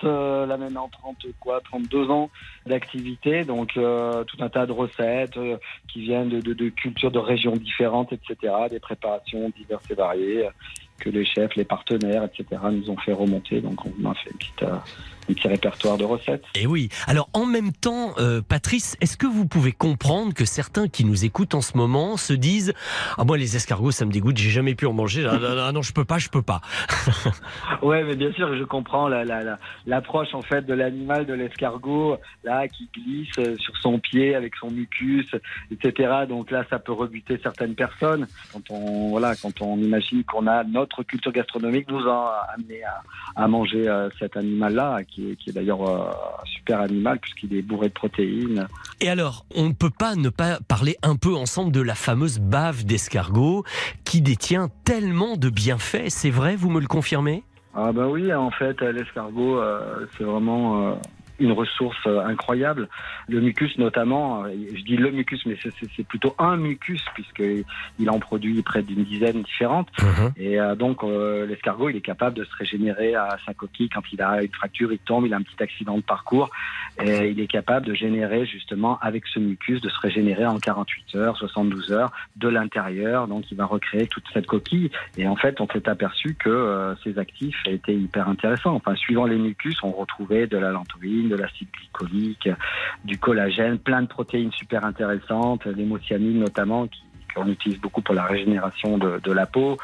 [SPEAKER 15] 32 ans d'activité, donc tout un tas de recettes qui viennent de cultures de régions différentes, etc., des préparations diverses et variées que les chefs, les partenaires, etc. nous ont fait remonter, donc on a fait un petit répertoire de recettes.
[SPEAKER 3] Et oui, alors en même temps, Patrice, est-ce que vous pouvez comprendre que certains qui nous écoutent en ce moment se disent « Ah moi les escargots ça me dégoûte, j'ai jamais pu en manger, ah, non je peux pas ».
[SPEAKER 15] Ouais, mais bien sûr je comprends l'approche en fait de l'animal, de l'escargot, là qui glisse sur son pied avec son mucus, etc. Donc là ça peut rebuter certaines personnes quand on imagine qu'on a notre culture gastronomique nous a amené à manger cet animal-là, qui est d'ailleurs un super animal puisqu'il est bourré de protéines.
[SPEAKER 3] Et alors, on ne peut pas ne pas parler un peu ensemble de la fameuse bave d'escargot qui détient tellement de bienfaits, c'est vrai, vous me le confirmez ?
[SPEAKER 15] Ah bah oui, en fait, l'escargot, c'est vraiment une ressource incroyable. Le mucus notamment, je dis le mucus, mais c'est plutôt un mucus puisqu'il en produit près d'une dizaine différentes. Et donc l'escargot, il est capable de se régénérer à sa coquille quand il a une fracture, il tombe, il a un petit accident de parcours. Et il est capable de générer justement avec ce mucus, de se régénérer en 48 heures, 72 heures de l'intérieur. Donc il va recréer toute cette coquille. Et en fait, on s'est aperçu que ces actifs étaient hyper intéressants. Enfin, suivant les mucus, on retrouvait de la lantoïne, de l'acide glycolique, du collagène, plein de protéines super intéressantes, l'hémocyanine notamment, qu'on utilise beaucoup pour la régénération de la peau.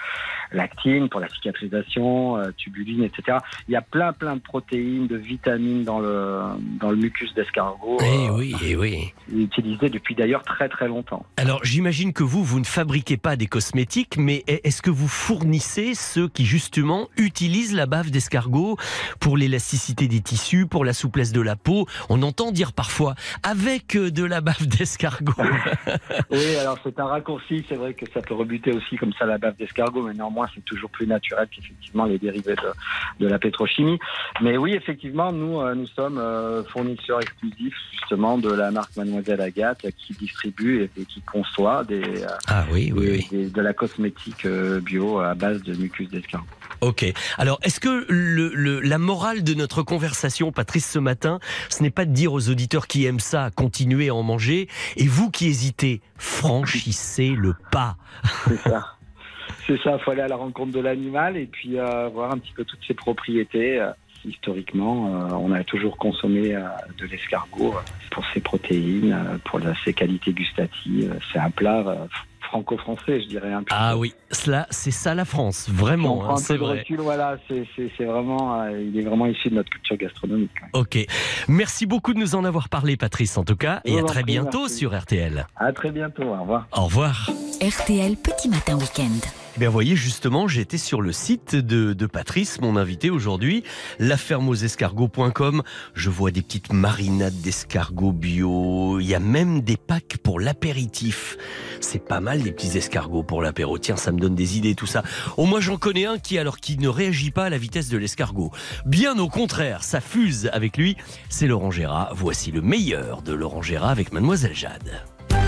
[SPEAKER 15] l'actine pour la cicatrisation, tubuline, etc. Il y a plein de protéines, de vitamines dans le mucus d'escargot.
[SPEAKER 3] Oui.
[SPEAKER 15] Utilisé depuis d'ailleurs très très longtemps.
[SPEAKER 3] Alors j'imagine que vous ne fabriquez pas des cosmétiques, mais est-ce que vous fournissez ceux qui justement utilisent la bave d'escargot pour l'élasticité des tissus, pour la souplesse de la peau? On entend dire parfois avec de la bave d'escargot.
[SPEAKER 15] Oui, alors c'est un raccourci, c'est vrai que ça peut rebuter aussi comme ça la bave d'escargot, mais néanmoins c'est toujours plus naturel qu'effectivement les dérivés de la pétrochimie. Mais oui, effectivement, nous sommes fournisseurs exclusifs justement de la marque Mademoiselle Agathe qui distribue et qui conçoit de la cosmétique bio à base de mucus d'escargot.
[SPEAKER 3] Ok. Alors, est-ce que la morale de notre conversation, Patrice, ce matin, ce n'est pas de dire aux auditeurs qui aiment ça, continuez à en manger, et vous qui hésitez, franchissez le pas.
[SPEAKER 15] C'est ça, il faut aller à la rencontre de l'animal et puis voir un petit peu toutes ses propriétés. Historiquement, on a toujours consommé de l'escargot pour ses protéines, pour ses qualités gustatives. C'est un plat franco-français, je dirais. Un peu.
[SPEAKER 3] Ah oui, c'est ça la France, vraiment,
[SPEAKER 15] c'est
[SPEAKER 3] vrai.
[SPEAKER 15] Recul, voilà, c'est vraiment, il est vraiment issu de notre culture gastronomique.
[SPEAKER 3] Ok, merci beaucoup de nous en avoir parlé, Patrice, en tout cas, et à très bientôt sur RTL.
[SPEAKER 15] À très bientôt, au revoir.
[SPEAKER 3] Au revoir.
[SPEAKER 2] RTL Petit Matin Week-end.
[SPEAKER 3] Eh bien, vous voyez, justement, j'étais sur le site de Patrice, mon invité aujourd'hui, lafermeausescargots.com. Je vois des petites marinades d'escargots bio. Il y a même des packs pour l'apéritif. C'est pas mal, les petits escargots pour l'apéro. Tiens, ça me donne des idées, tout ça. Oh, moi, j'en connais un qui ne réagit pas à la vitesse de l'escargot. Bien au contraire, ça fuse avec lui. C'est Laurent Gérard. Voici le meilleur de Laurent Gérard avec Mademoiselle Jade.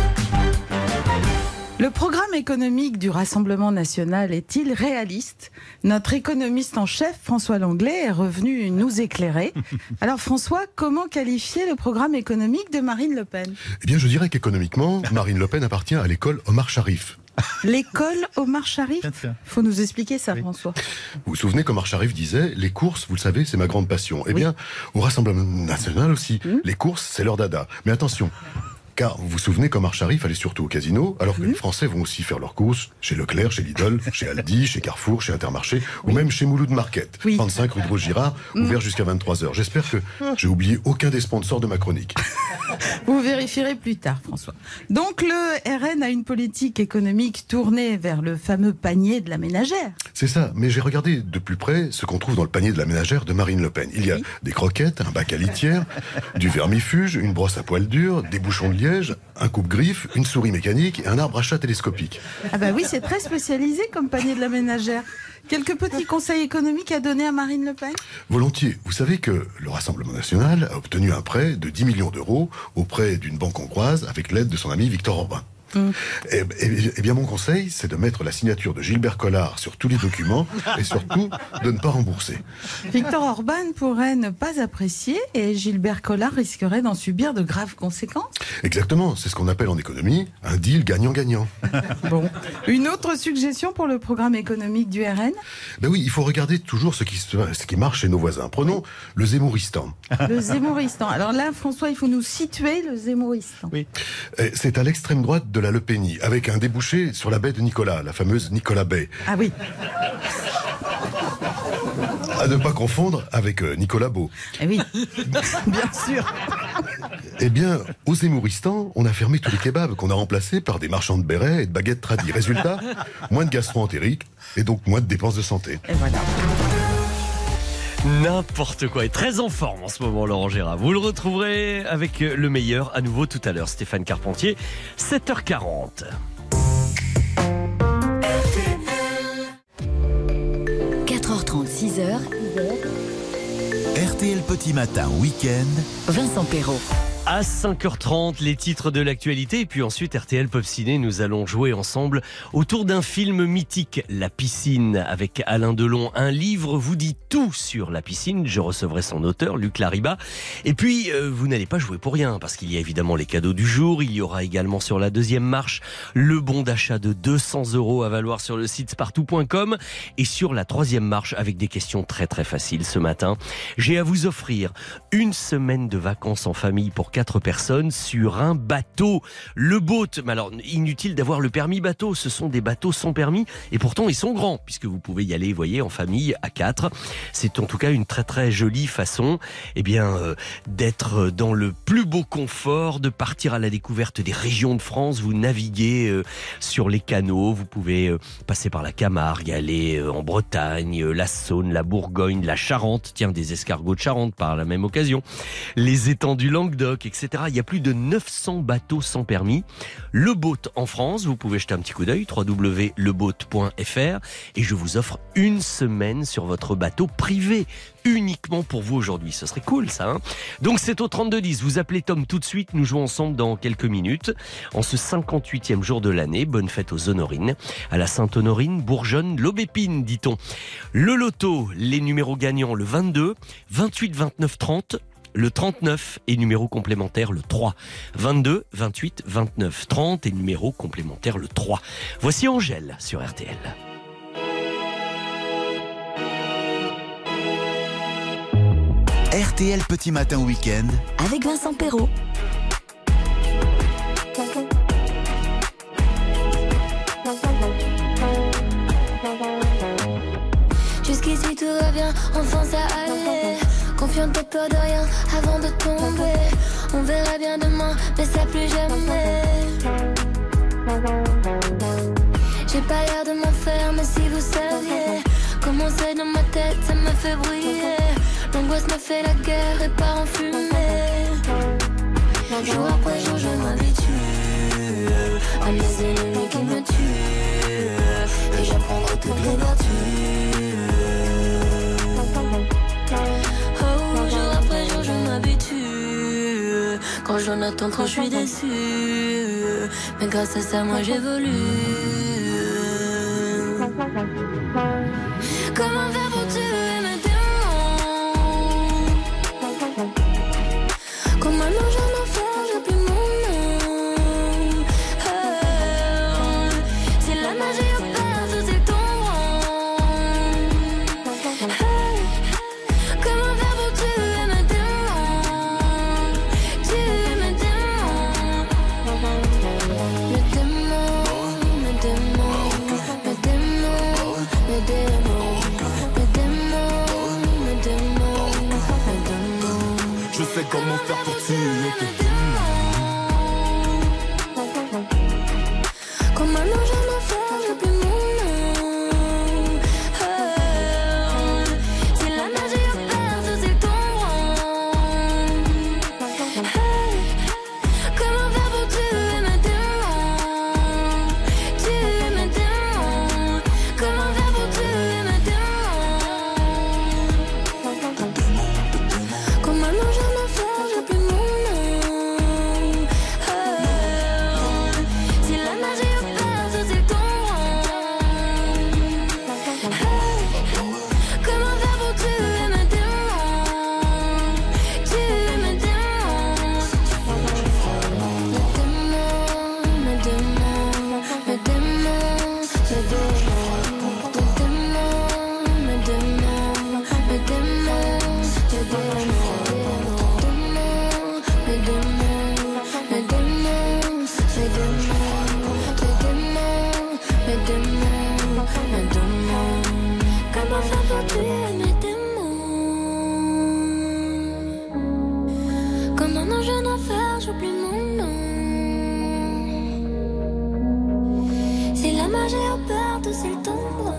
[SPEAKER 16] Le programme économique du Rassemblement national est-il réaliste? Notre économiste en chef, François Langlais, est revenu nous éclairer. Alors François, comment qualifier le programme économique de Marine Le Pen?
[SPEAKER 17] Eh bien, je dirais qu'économiquement, Marine Le Pen appartient à l'école Omar Sharif.
[SPEAKER 16] L'école Omar Sharif? Faut nous expliquer ça, François.
[SPEAKER 17] Vous vous souvenez qu'Omar Sharif disait « Les courses, vous le savez, c'est ma grande passion ». Eh bien, au Rassemblement national aussi, les courses, c'est leur dada. Mais attention, car vous vous souvenez qu'Omar Sharif allait surtout au casino, alors que les Français vont aussi faire leurs courses chez Leclerc, chez Lidl, chez Aldi, chez Carrefour, chez Intermarché, ou même chez Mouloud Market, 35 rue de Vaugirard, ouvert jusqu'à 23h. J'espère que j'ai oublié aucun des sponsors de ma chronique.
[SPEAKER 16] Vous vérifierez plus tard, François. Donc le RN a une politique économique tournée vers le fameux panier de la ménagère.
[SPEAKER 17] C'est ça, mais j'ai regardé de plus près ce qu'on trouve dans le panier de la ménagère de Marine Le Pen. Il y a des croquettes, un bac à litière, du vermifuge, une brosse à poils durs, des bouchons de liège, un coupe-griffe, une souris mécanique et un arbre à chat télescopique.
[SPEAKER 16] Ah bah oui, c'est très spécialisé comme panier de la ménagère. Quelques petits conseils économiques à donner à Marine Le Pen?
[SPEAKER 17] Volontiers. Vous savez que le Rassemblement national a obtenu un prêt de 10 millions d'euros auprès d'une banque hongroise avec l'aide de son ami Viktor Orban. Eh bien, mon conseil, c'est de mettre la signature de Gilbert Collard sur tous les documents et surtout de ne pas rembourser.
[SPEAKER 16] Viktor Orban pourrait ne pas apprécier et Gilbert Collard risquerait d'en subir de graves conséquences.
[SPEAKER 17] Exactement, c'est ce qu'on appelle en économie un deal gagnant-gagnant.
[SPEAKER 16] Bon. Une autre suggestion pour le programme économique du RN?
[SPEAKER 17] Ben oui, il faut regarder toujours ce qui marche chez nos voisins. Prenons le Zemmouristan.
[SPEAKER 16] Le Zemmouristan. Alors là, François, il faut nous situer le Zemmouristan.
[SPEAKER 17] Oui. C'est à l'extrême droite de la Lepénie, avec un débouché sur la baie de Nicolas, la fameuse Nicolas Bay.
[SPEAKER 16] Ah oui.
[SPEAKER 17] À ne pas confondre avec Nicolas Beau.
[SPEAKER 16] Eh oui, bien sûr.
[SPEAKER 17] Eh bien, au Zemmouristan, on a fermé tous les kebabs qu'on a remplacés par des marchands de bérets et de baguettes tradies. Résultat, moins de gastro-entérique et donc moins de dépenses de santé.
[SPEAKER 16] Et voilà.
[SPEAKER 3] N'importe quoi. Et très en forme en ce moment, Laurent Gérard. Vous le retrouverez avec le meilleur à nouveau tout à l'heure. Stéphane Carpentier, 7h40.
[SPEAKER 2] 4h30, 6h.
[SPEAKER 1] RTL Petit Matin Week-end.
[SPEAKER 2] Vincent Perrault.
[SPEAKER 3] À 5h30, les titres de l'actualité et puis ensuite RTL Pop Ciné, nous allons jouer ensemble autour d'un film mythique, La Piscine, avec Alain Delon. Un livre vous dit tout sur la piscine. Je recevrai son auteur, Luc Lariba. Et puis, vous n'allez pas jouer pour rien, parce qu'il y a évidemment les cadeaux du jour. Il y aura également sur la deuxième marche le bon d'achat de 200 € à valoir sur le site spartou.com. Et sur la troisième marche, avec des questions très très faciles ce matin, j'ai à vous offrir une semaine de vacances en famille pour 4 personnes sur un bateau. Le boat, mais alors inutile d'avoir le permis bateau, ce sont des bateaux sans permis et pourtant ils sont grands puisque vous pouvez y aller, vous voyez, en famille à 4. C'est en tout cas une très très jolie façon d'être dans le plus beau confort, de partir à la découverte des régions de France. Vous naviguez sur les canaux, vous pouvez passer par la Camargue, aller en Bretagne, la Saône, la Bourgogne, la Charente, tiens, des escargots de Charente par la même occasion, les étangs du Languedoc, etc. Il y a plus de 900 bateaux sans permis. Le boat en France, vous pouvez jeter un petit coup d'œil, www.leboat.fr, et je vous offre une semaine sur votre bateau privé, uniquement pour vous aujourd'hui. Ce serait cool ça, hein? Donc c'est au 3210, vous appelez Tom tout de suite, nous jouons ensemble dans quelques minutes. En ce 58e jour de l'année, bonne fête aux Honorines, à la Sainte-Honorine, Bourgeonne, l'Aubépine, dit-on. Le loto, les numéros gagnants, le 22, 28, 29, 30, le 39 et numéro complémentaire le 3. 22, 28, 29, 30 et numéro complémentaire le 3. Voici Angèle sur RTL.
[SPEAKER 1] RTL Petit Matin Week-end
[SPEAKER 2] avec Vincent Perrault.
[SPEAKER 9] Jusqu'ici tout va bien, enfin ça allait. Confiante, t'as peur de rien avant de tomber. On verra bien demain, mais ça plus jamais. J'ai pas l'air de m'en faire, mais si vous saviez comment c'est dans ma tête, ça me fait briller. L'angoisse me fait la guerre et part en fumée. Jour après jour je m'habitue à mes ennemis qui me tuent. Et j'apprendrai toutes les vertus. Oh, jour après jour je m'habitue. Quand j'en attends trop je suis déçue. Mais grâce à ça moi j'évolue. Comment faire pour tuer mes démons? Comment non j'en en faire, j'ai plus mon nom. C'est la magie opère, tout est tombant. Comment faire pour tuer mes démons? Tuer mes démons. Mes démons, mes démons, mes démons, mes démons.
[SPEAKER 5] Je sais comment faire pour tuer tes
[SPEAKER 9] Comment non j'en en faire, j'ai plus mon nom. C'est la magie opère, tout est tombant. Comment faire pour tuer mes démons? Tuer mes démons. Comment faire pour tuer mes démons? Comment non j'en en faire, j'ai plus mon nom. C'est la magie opère, tout est tombant. Comment faire pour tuer mes démons? Tuer mes démons. Mes démons, mes démons, mes démons, mes démons, mes démons, mes démons, mes démons. Comment faire pour tuer mes démons? Comment non je n'en faire, j'oublie mon nom. C'est la magie opère, tout c'est le tombeau.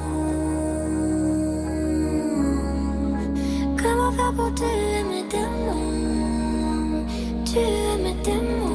[SPEAKER 9] Comment faire pour tuer mes démons? Tuer mes démons.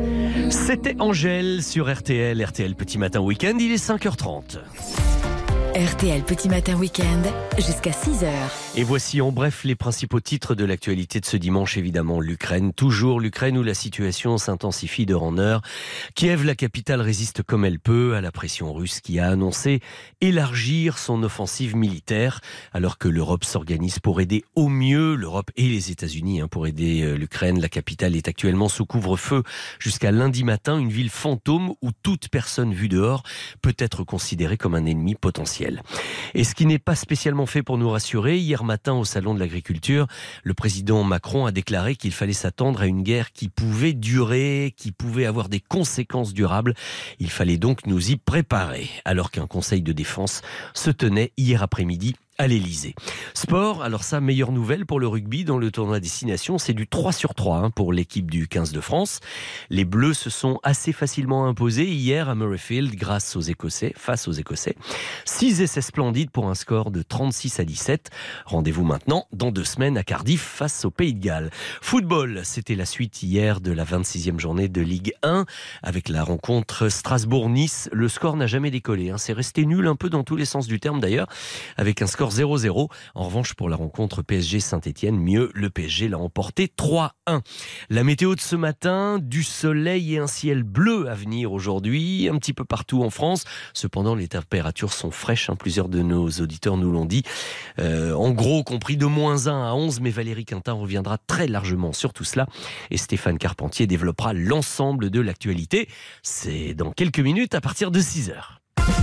[SPEAKER 3] C'était Angèle sur RTL, RTL Petit Matin Week-end, il est 5h30.
[SPEAKER 2] RTL Petit Matin Week-end, jusqu'à 6h.
[SPEAKER 3] Et voici en bref les principaux titres de l'actualité de ce dimanche. Évidemment, l'Ukraine, toujours l'Ukraine où la situation s'intensifie d'heure en heure. Kiev, la capitale, résiste comme elle peut à la pression russe qui a annoncé élargir son offensive militaire alors que l'Europe s'organise pour aider au mieux, l'Europe et les États-Unis pour aider l'Ukraine. La capitale est actuellement sous couvre-feu jusqu'à lundi matin, une ville fantôme où toute personne vue dehors peut être considérée comme un ennemi potentiel. Et ce qui n'est pas spécialement fait pour nous rassurer, hier matin au Salon de l'Agriculture, le président Macron a déclaré qu'il fallait s'attendre à une guerre qui pouvait durer, qui pouvait avoir des conséquences durables. Il fallait donc nous y préparer, alors qu'un conseil de défense se tenait hier après-midi à l'Elysée. Sport, alors ça, meilleure nouvelle pour le rugby dans le tournoi Destination, c'est du 3/3 pour l'équipe du 15 de France. Les Bleus se sont assez facilement imposés hier à Murrayfield face aux Écossais. 6 essais splendides pour un score de 36-17. Rendez-vous maintenant dans 2 semaines à Cardiff face au Pays de Galles. Football, c'était la suite hier de la 26e journée de Ligue 1 avec la rencontre Strasbourg-Nice. Le score n'a jamais décollé, c'est resté nul un peu dans tous les sens du terme d'ailleurs, avec un score 0-0. En revanche, pour la rencontre PSG-Saint-Etienne, mieux, le PSG l'a emporté 3-1. La météo de ce matin, du soleil et un ciel bleu à venir aujourd'hui, un petit peu partout en France. Cependant, les températures sont fraîches, plusieurs de nos auditeurs nous l'ont dit. En gros, compris de -1 à 11, mais Valérie Quintin reviendra très largement sur tout cela. Et Stéphane Carpentier développera l'ensemble de l'actualité. C'est dans quelques minutes à partir de 6h.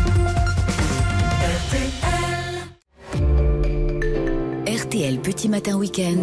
[SPEAKER 2] RTL Petit Matin Week-end,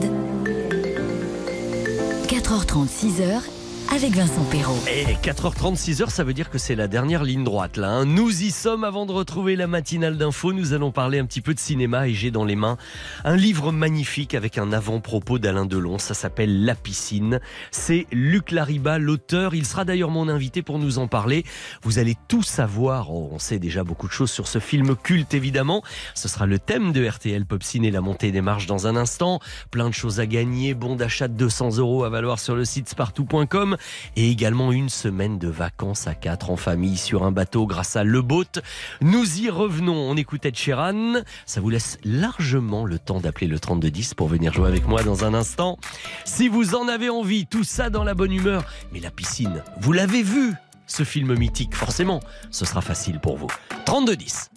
[SPEAKER 2] 4h30, 6h, avec Vincent Perrault.
[SPEAKER 3] Et 4h30, 6h, ça veut dire que c'est la dernière ligne droite là. Nous y sommes avant de retrouver la matinale d'info. Nous allons parler un petit peu de cinéma et j'ai dans les mains un livre magnifique avec un avant-propos d'Alain Delon. Ça s'appelle La piscine. C'est Luc Lariba, l'auteur. Il sera d'ailleurs mon invité pour nous en parler. Vous allez tout savoir. On sait déjà beaucoup de choses sur ce film culte évidemment. Ce sera le thème de RTL Pop Ciné, la montée des marches dans un instant. Plein de choses à gagner. Bon d'achat de 200 € à valoir sur le site spartou.com. Et également une semaine de vacances à 4 en famille sur un bateau grâce à Le Boat. Nous y revenons, on écoute Ed Sheeran. Ça vous laisse largement le temps d'appeler le 3210 pour venir jouer avec moi dans un instant. Si vous en avez envie, tout ça dans la bonne humeur. Mais la piscine, vous l'avez vu, ce film mythique, forcément, ce sera facile pour vous. 3210.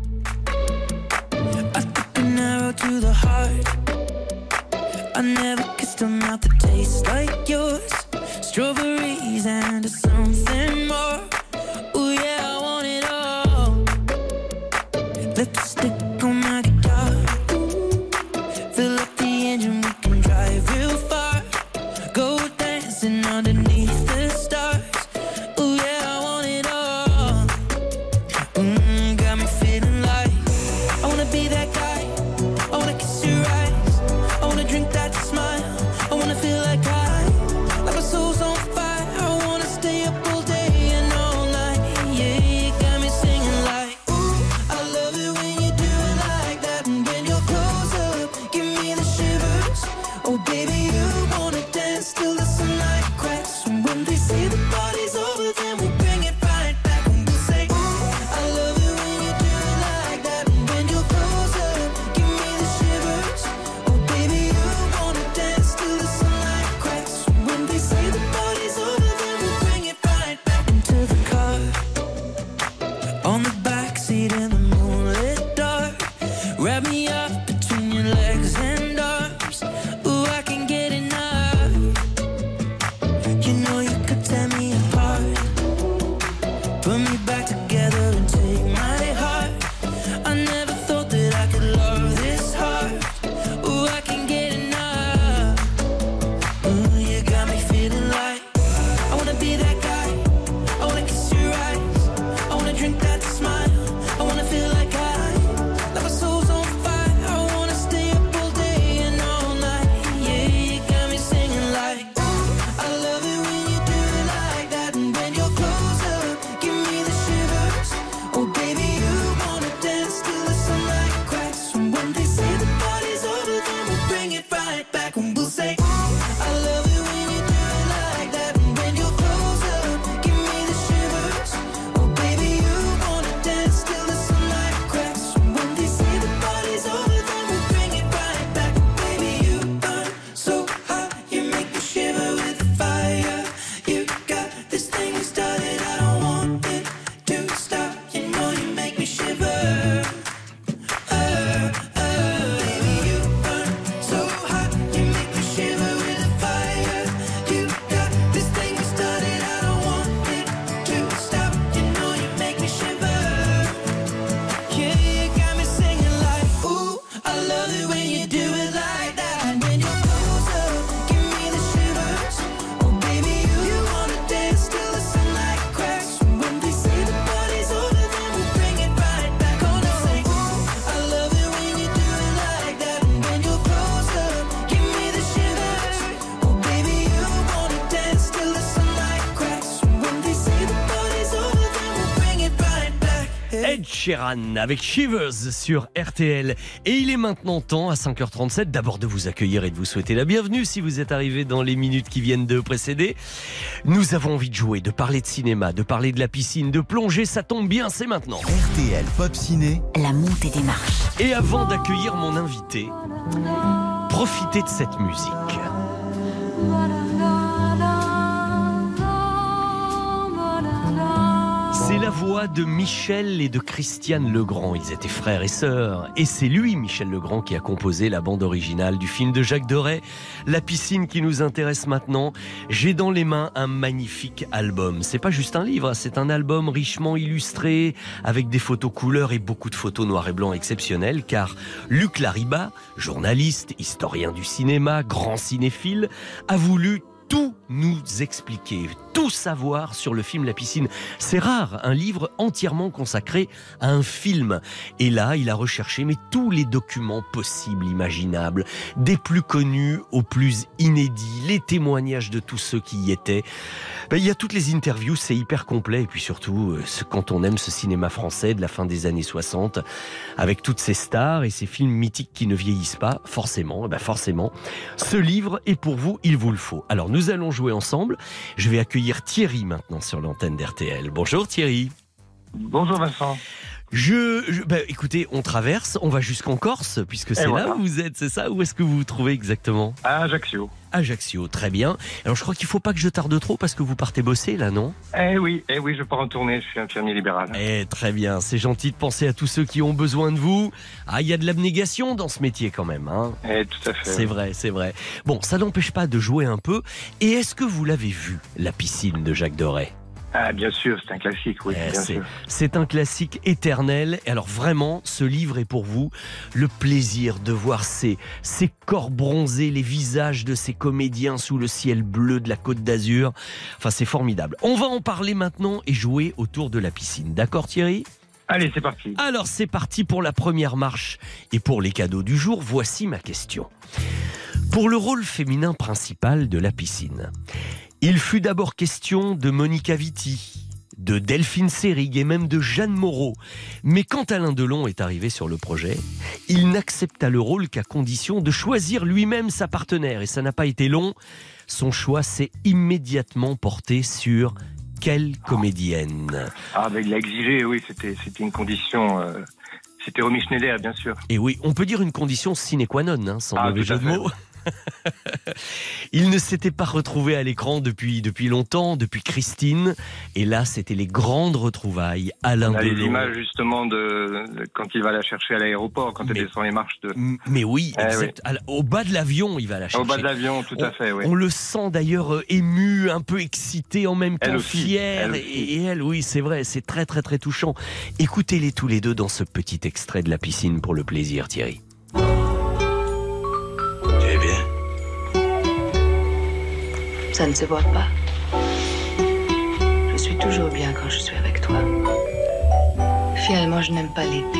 [SPEAKER 9] Strawberries and something more. Oh yeah, I want it all. Lipstick on my guitar. Fill up the engine, we can drive real far. Go dancing underneath the stars. Oh yeah, I want it all. Got me feeling like I wanna be that guy. I wanna kiss your eyes. I wanna drink that smile. I wanna feel like like my soul's on fire. I wanna stay up all day and all night. Yeah, you got me singing like, ooh, I love it when you do it like that. And when you're close up, give me the shivers. Oh baby, you wanna dance till the sunlight cracks. And when they say the party's over, then we'll bring it right back. And we'll say, ooh, I love it when you do it like that. And when you're close up, give me the shivers. Oh baby, you wanna dance till the sunlight cracks. When they say the party's over, then we'll bring it right back into the car. On the backseat in the moonlit dark. Wrap me up between your legs and arms. Ooh, I can get enough. You know you could tell me
[SPEAKER 3] Ed Sheeran avec Shivers sur RTL. Et il est maintenant temps, à 5h37, d'abord de vous accueillir et de vous souhaiter la bienvenue si vous êtes arrivé dans les minutes qui viennent de précéder. Nous avons envie de jouer, de parler de cinéma, de parler de la piscine, de plonger, ça tombe bien, c'est maintenant.
[SPEAKER 1] RTL Pop Ciné,
[SPEAKER 2] la montée des marches.
[SPEAKER 3] Et avant d'accueillir mon invité, profitez de cette musique. C'est la voix de Michel et de Christiane Legrand. Ils étaient frères et sœurs. Et c'est lui, Michel Legrand, qui a composé la bande originale du film de Jacques Deray, La piscine qui nous intéresse maintenant. J'ai dans les mains un magnifique album. C'est pas juste un livre, c'est un album richement illustré, avec des photos couleurs et beaucoup de photos noir et blanc exceptionnelles, car Luc Lariba, journaliste, historien du cinéma, grand cinéphile, a voulu tout nous expliquer, tout savoir sur le film La piscine. C'est rare, un livre entièrement consacré à un film. Et là, il a recherché tous les documents possibles, imaginables, des plus connus aux plus inédits, les témoignages de tous ceux qui y étaient. Il y a toutes les interviews, c'est hyper complet. Et puis surtout, quand on aime ce cinéma français de la fin des années 60, avec toutes ces stars et ces films mythiques qui ne vieillissent pas, forcément, ce livre est pour vous, il vous le faut. Alors nous allons jouer ensemble. Je vais accueillir Thierry maintenant sur l'antenne d'RTL. Bonjour Thierry.
[SPEAKER 18] Bonjour Vincent.
[SPEAKER 3] Écoutez, on traverse, on va jusqu'en Corse, puisque c'est là où vous êtes, c'est ça? Où est-ce que vous vous trouvez exactement?
[SPEAKER 18] À Ajaccio.
[SPEAKER 3] Ajaccio, très bien. Alors je crois qu'il ne faut pas que je tarde trop parce que vous partez bosser là, non?
[SPEAKER 18] Eh oui, je pars en tournée, je suis infirmier libéral.
[SPEAKER 3] Très bien, c'est gentil de penser à tous ceux qui ont besoin de vous. Il y a de l'abnégation dans ce métier quand même. Hein.
[SPEAKER 18] Tout à fait.
[SPEAKER 3] C'est vrai. Bon, ça n'empêche pas de jouer un peu. Et est-ce que vous l'avez vu, La piscine de Jacques Deray?
[SPEAKER 18] Bien sûr, c'est un classique, oui. Bien sûr.
[SPEAKER 3] C'est un classique éternel. Et alors vraiment, ce livre est pour vous. Le plaisir de voir ces corps bronzés, les visages de ces comédiens sous le ciel bleu de la Côte d'Azur. Enfin, c'est formidable. On va en parler maintenant et jouer autour de la piscine. D'accord Thierry ?
[SPEAKER 18] Allez, c'est parti.
[SPEAKER 3] Alors, c'est parti pour la première marche. Et pour les cadeaux du jour, voici ma question. Pour le rôle féminin principal de la piscine, il fut d'abord question de Monica Vitti, de Delphine Seyrig et même de Jeanne Moreau. Mais quand Alain Delon est arrivé sur le projet, il n'accepta le rôle qu'à condition de choisir lui-même sa partenaire. Et ça n'a pas été long. Son choix s'est immédiatement porté sur quelle comédienne?
[SPEAKER 18] Il l'a exigé, oui, c'était une condition... C'était Romy Schneider, bien sûr.
[SPEAKER 3] Et oui, on peut dire une condition sine qua non, sans mauvais jeu de mots. Il ne s'était pas retrouvé à l'écran depuis longtemps, depuis Christine. Et là, c'était les grandes retrouvailles. Alain Delon.
[SPEAKER 18] Les images justement de quand il va la chercher à l'aéroport, quand elle descend les marches de...
[SPEAKER 3] Mais oui, exact. Oui. Au bas de l'avion, il va la chercher.
[SPEAKER 18] Au bas de l'avion, tout à fait, oui.
[SPEAKER 3] On le sent d'ailleurs ému, un peu excité, en même temps fier. Et elle, oui, c'est vrai, c'est très très très touchant. Écoutez-les tous les deux dans ce petit extrait de La piscine pour le plaisir, Thierry.
[SPEAKER 19] Ça ne se voit pas. Je suis toujours bien quand je suis avec toi. Finalement, je n'aime pas l'été.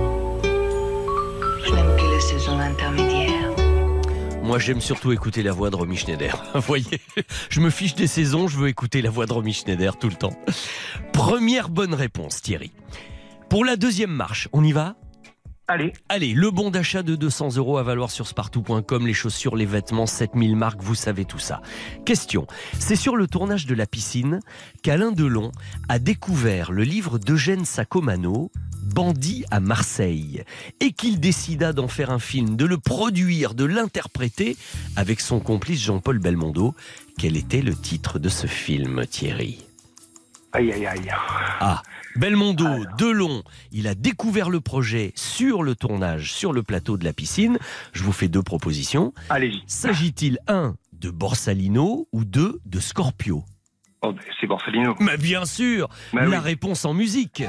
[SPEAKER 19] Je n'aime que les saisons intermédiaires.
[SPEAKER 3] Moi, j'aime surtout écouter la voix de Romy Schneider. Vous voyez, je me fiche des saisons, je veux écouter la voix de Romy Schneider tout le temps. Première bonne réponse, Thierry. Pour la deuxième marche, on y va ? Allez, le bon d'achat de 200 € à valoir sur spartou.com, les chaussures, les vêtements, 7000 marques, vous savez tout ça. Question, c'est sur le tournage de La piscine qu'Alain Delon a découvert le livre d'Eugène Sacomano, Bandit à Marseille, et qu'il décida d'en faire un film, de le produire, de l'interpréter avec son complice Jean-Paul Belmondo. Quel était le titre de ce film, Thierry ?
[SPEAKER 18] Aïe.
[SPEAKER 3] Belmondo, Delon, il a découvert le projet sur le tournage, sur le plateau de La piscine. Je vous fais deux propositions.
[SPEAKER 18] Allez-y.
[SPEAKER 3] S'agit-il 1 de Borsalino ou 2 de Scorpio?
[SPEAKER 18] C'est Borsalino.
[SPEAKER 3] Mais bien sûr, la réponse en musique.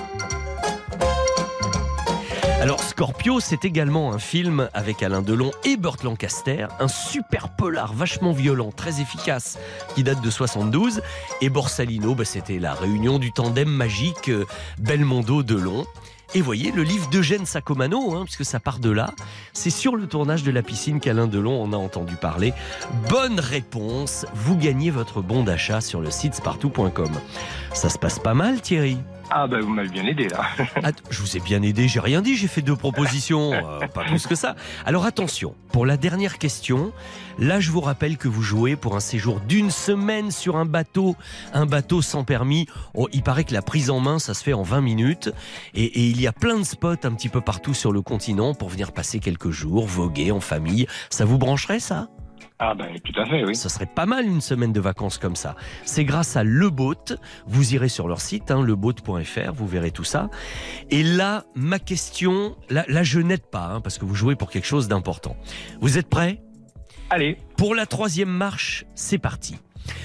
[SPEAKER 3] Alors Scorpio, c'est également un film avec Alain Delon et Burt Lancaster, un super polar vachement violent, très efficace, qui date de 72. Et Borsalino, c'était la réunion du tandem magique Belmondo-Delon. Et voyez, le livre d'Eugène Sacomano, puisque ça part de là, c'est sur le tournage de La piscine qu'Alain Delon en a entendu parler. Bonne réponse, vous gagnez votre bon d'achat sur le site spartou.com. Ça se passe pas mal, Thierry ?
[SPEAKER 18] Ah bah vous m'avez bien aidé là.
[SPEAKER 3] Je vous ai bien aidé, j'ai rien dit, j'ai fait 2 propositions, pas plus que ça. Alors attention, pour la dernière question, là je vous rappelle que vous jouez pour un séjour d'1 semaine sur un bateau sans permis. Oh, il paraît que la prise en main ça se fait en 20 minutes et il y a plein de spots un petit peu partout sur le continent pour venir passer quelques jours, voguer en famille. Ça vous brancherait ça ?
[SPEAKER 18] Ah ben tout à fait, oui.
[SPEAKER 3] Ça serait pas mal une semaine de vacances comme ça. C'est grâce à Le Boat. Vous irez sur leur site, leboat.fr, vous verrez tout ça. Et là, ma question, là je n'aide pas, parce que vous jouez pour quelque chose d'important. Vous êtes prêts ?
[SPEAKER 18] Allez.
[SPEAKER 3] Pour la 3e marche, c'est parti.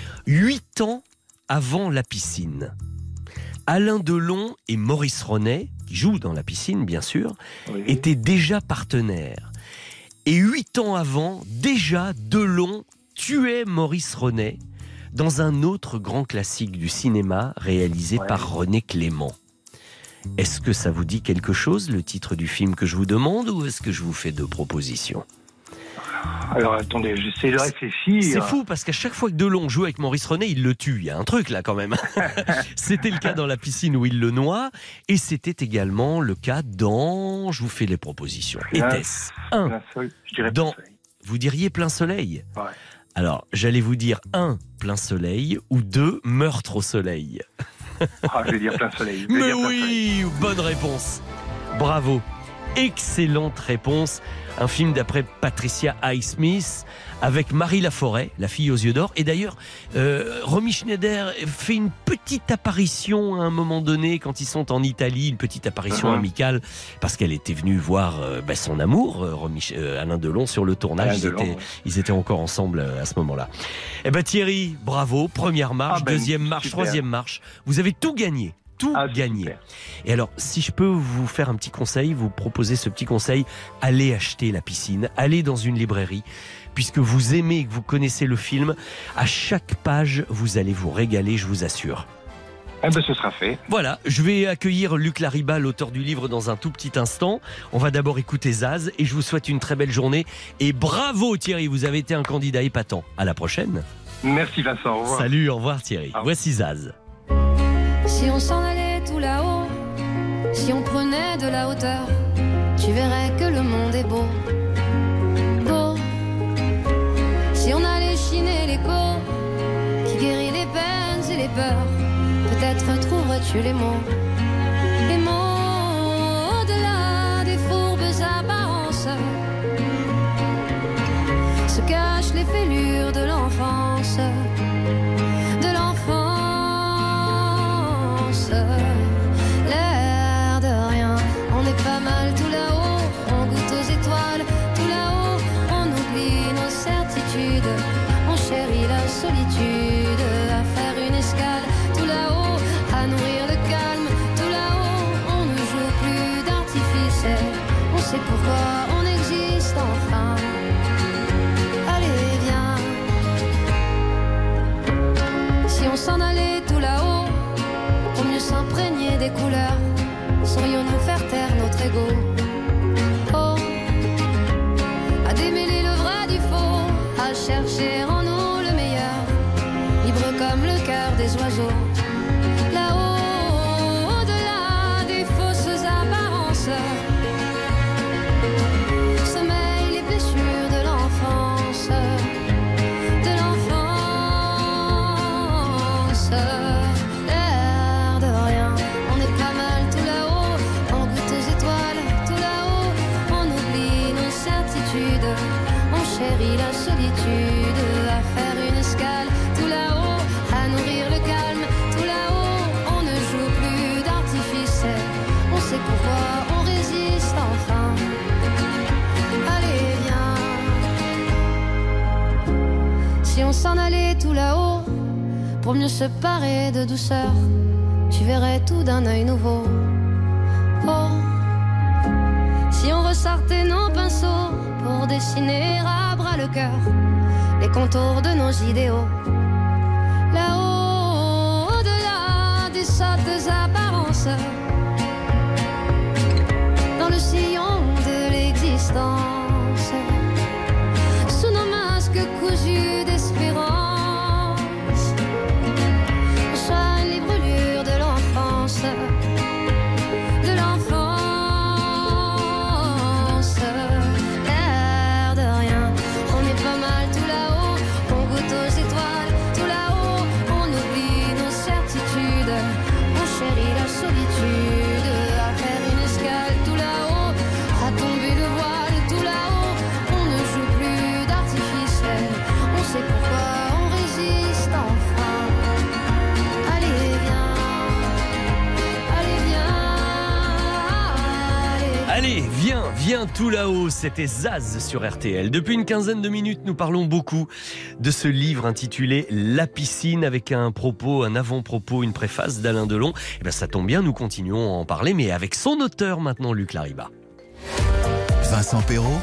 [SPEAKER 3] 8 ans avant la piscine, Alain Delon et Maurice Ronet, qui jouent dans la piscine bien sûr, étaient déjà partenaires. Et 8 ans avant, déjà, Delon tuait Maurice Ronet dans un autre grand classique du cinéma réalisé par René Clément. Est-ce que ça vous dit quelque chose, le titre du film que je vous demande, ou est-ce que je vous fais 2 propositions ?
[SPEAKER 18] Alors attendez, j'essaie de réfléchir.
[SPEAKER 3] C'est fou parce qu'à chaque fois que Delon joue avec Maurice Ronet, il le tue. Il y a un truc là quand même. C'était le cas dans la piscine où il le noie, et c'était également le cas dans... Je vous fais les propositions. Était-ce 1 dans... Vous diriez Plein Soleil.
[SPEAKER 18] Ouais.
[SPEAKER 3] Alors, j'allais vous dire 1 Plein Soleil ou 2 Meurtre au Soleil.
[SPEAKER 18] Je vais dire Plein Soleil.
[SPEAKER 3] Mais oui, bonne réponse. Bravo. Excellente réponse. Un film d'après Patricia Highsmith avec Marie Laforêt, la fille aux yeux d'or. Et d'ailleurs, Romy Schneider fait une petite apparition à un moment donné quand ils sont en Italie, une petite apparition amicale, parce qu'elle était venue voir son amour, Alain Delon, sur le tournage. Ils étaient encore ensemble à ce moment-là. Eh ben Thierry, bravo. Première marche, 2e marche, super. 3e marche. Vous avez tout gagné. Gagné. Super. Et alors, si je peux vous faire un petit conseil, vous proposer ce petit conseil, allez acheter la piscine, allez dans une librairie, puisque vous aimez et que vous connaissez le film, à chaque page, vous allez vous régaler, je vous assure.
[SPEAKER 18] Eh ben, ce sera fait.
[SPEAKER 3] Voilà, je vais accueillir Luc Lariba, l'auteur du livre, dans un tout petit instant. On va d'abord écouter Zaz, et je vous souhaite une très belle journée. Et bravo Thierry, vous avez été un candidat épatant. À la prochaine.
[SPEAKER 18] Merci Vincent, au revoir.
[SPEAKER 3] Salut, au revoir Thierry. Voici Zaz.
[SPEAKER 20] Si on s'en allait tout là-haut, si on prenait de la hauteur, tu verrais que le monde est beau, beau. Si on allait chiner l'écho qui guérit les peines et les peurs, peut-être trouverais-tu les mots au-delà des fourbes apparences. Se cachent les fêlures de l'enfance. L'air de rien, on est pas mal tout là-haut, on goûte aux étoiles, tout là-haut, on oublie nos certitudes, on chérit la solitude, à faire une escale, tout là-haut, à nourrir le calme, tout là-haut, on ne joue plus d'artifice, on sait pourquoi on existe enfin. Allez viens, si on s'en allait tout là-haut, pour mieux s'imprégner des couleurs, saurions-nous faire taire notre ego? Oh, à démêler le vrai du faux, à chercher en nous le meilleur, libre comme le cœur des oiseaux. Là-haut, au-delà des fausses apparences, sommeillent les blessures de l'enfance, de l'enfance. On chérit la solitude, à faire une escale, tout là-haut, à nourrir le calme, tout là-haut, on ne joue plus d'artifice, on sait pourquoi on résiste enfin. Allez viens, si on s'en allait tout là-haut, pour mieux se parer de douceur, tu verrais tout d'un œil nouveau. Oh, si on ressortait nos pinceaux pour dessiner à bras le cœur les contours de nos idéaux. Là-haut, au-delà des sottes apparences, dans le sillon de l'existence, sous nos masques cousus d'espérance, on soigne les brûlures de l'enfance.
[SPEAKER 3] Viens tout là-haut, c'était Zaz sur RTL. Depuis une quinzaine de minutes, nous parlons beaucoup de ce livre intitulé La piscine, avec un propos, un avant-propos, une préface d'Alain Delon. Et bien ça tombe bien, nous continuons à en parler, mais avec son auteur maintenant, Luc Lariba.
[SPEAKER 1] Vincent Perrault.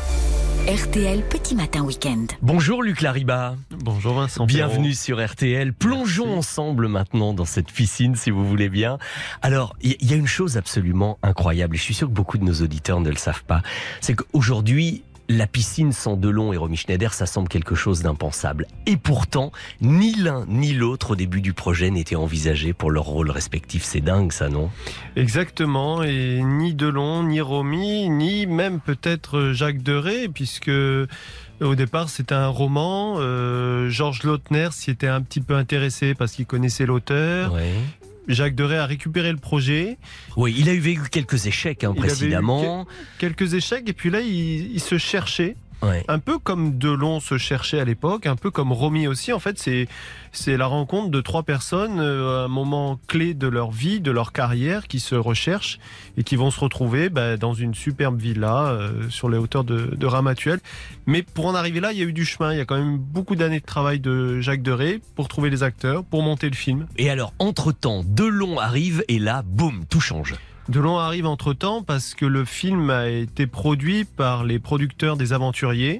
[SPEAKER 2] RTL Petit Matin Week-end.
[SPEAKER 3] Bonjour Luc Lariba.
[SPEAKER 10] Bonjour Vincent.
[SPEAKER 3] Bienvenue sur RTL. Plongeons ensemble maintenant dans cette piscine, si vous voulez bien. Alors, il y a une chose absolument incroyable, et je suis sûr que beaucoup de nos auditeurs ne le savent pas, c'est qu'aujourd'hui, la piscine sans Delon et Romy Schneider, ça semble quelque chose d'impensable. Et pourtant, ni l'un ni l'autre au début du projet n'était envisagé pour leur rôle respectif. C'est dingue ça, non ?
[SPEAKER 21] Exactement, et ni Delon, ni Romy, ni même peut-être Jacques Deray, puisque au départ c'était un roman. Georges Lautner s'y était un petit peu intéressé parce qu'il connaissait l'auteur.
[SPEAKER 3] Ouais.
[SPEAKER 21] Jacques Deray a récupéré le projet.
[SPEAKER 3] Oui, il a eu quelques échecs précédemment.
[SPEAKER 21] Quelques échecs, et puis là il se cherchait.
[SPEAKER 3] Ouais.
[SPEAKER 21] Un peu comme Delon se cherchait à l'époque, un peu comme Romy aussi. En fait, c'est la rencontre de trois personnes à un moment clé de leur vie, de leur carrière, qui se recherchent et qui vont se retrouver dans une superbe villa sur les hauteurs de Ramatuelle. Mais pour en arriver là, il y a eu du chemin. Il y a quand même beaucoup d'années de travail de Jacques Deray pour trouver les acteurs, pour monter le film.
[SPEAKER 3] Et alors, entre-temps, Delon arrive et là, boum, tout change.
[SPEAKER 21] Delon arrive entre-temps parce que le film a été produit par les producteurs des Aventuriers.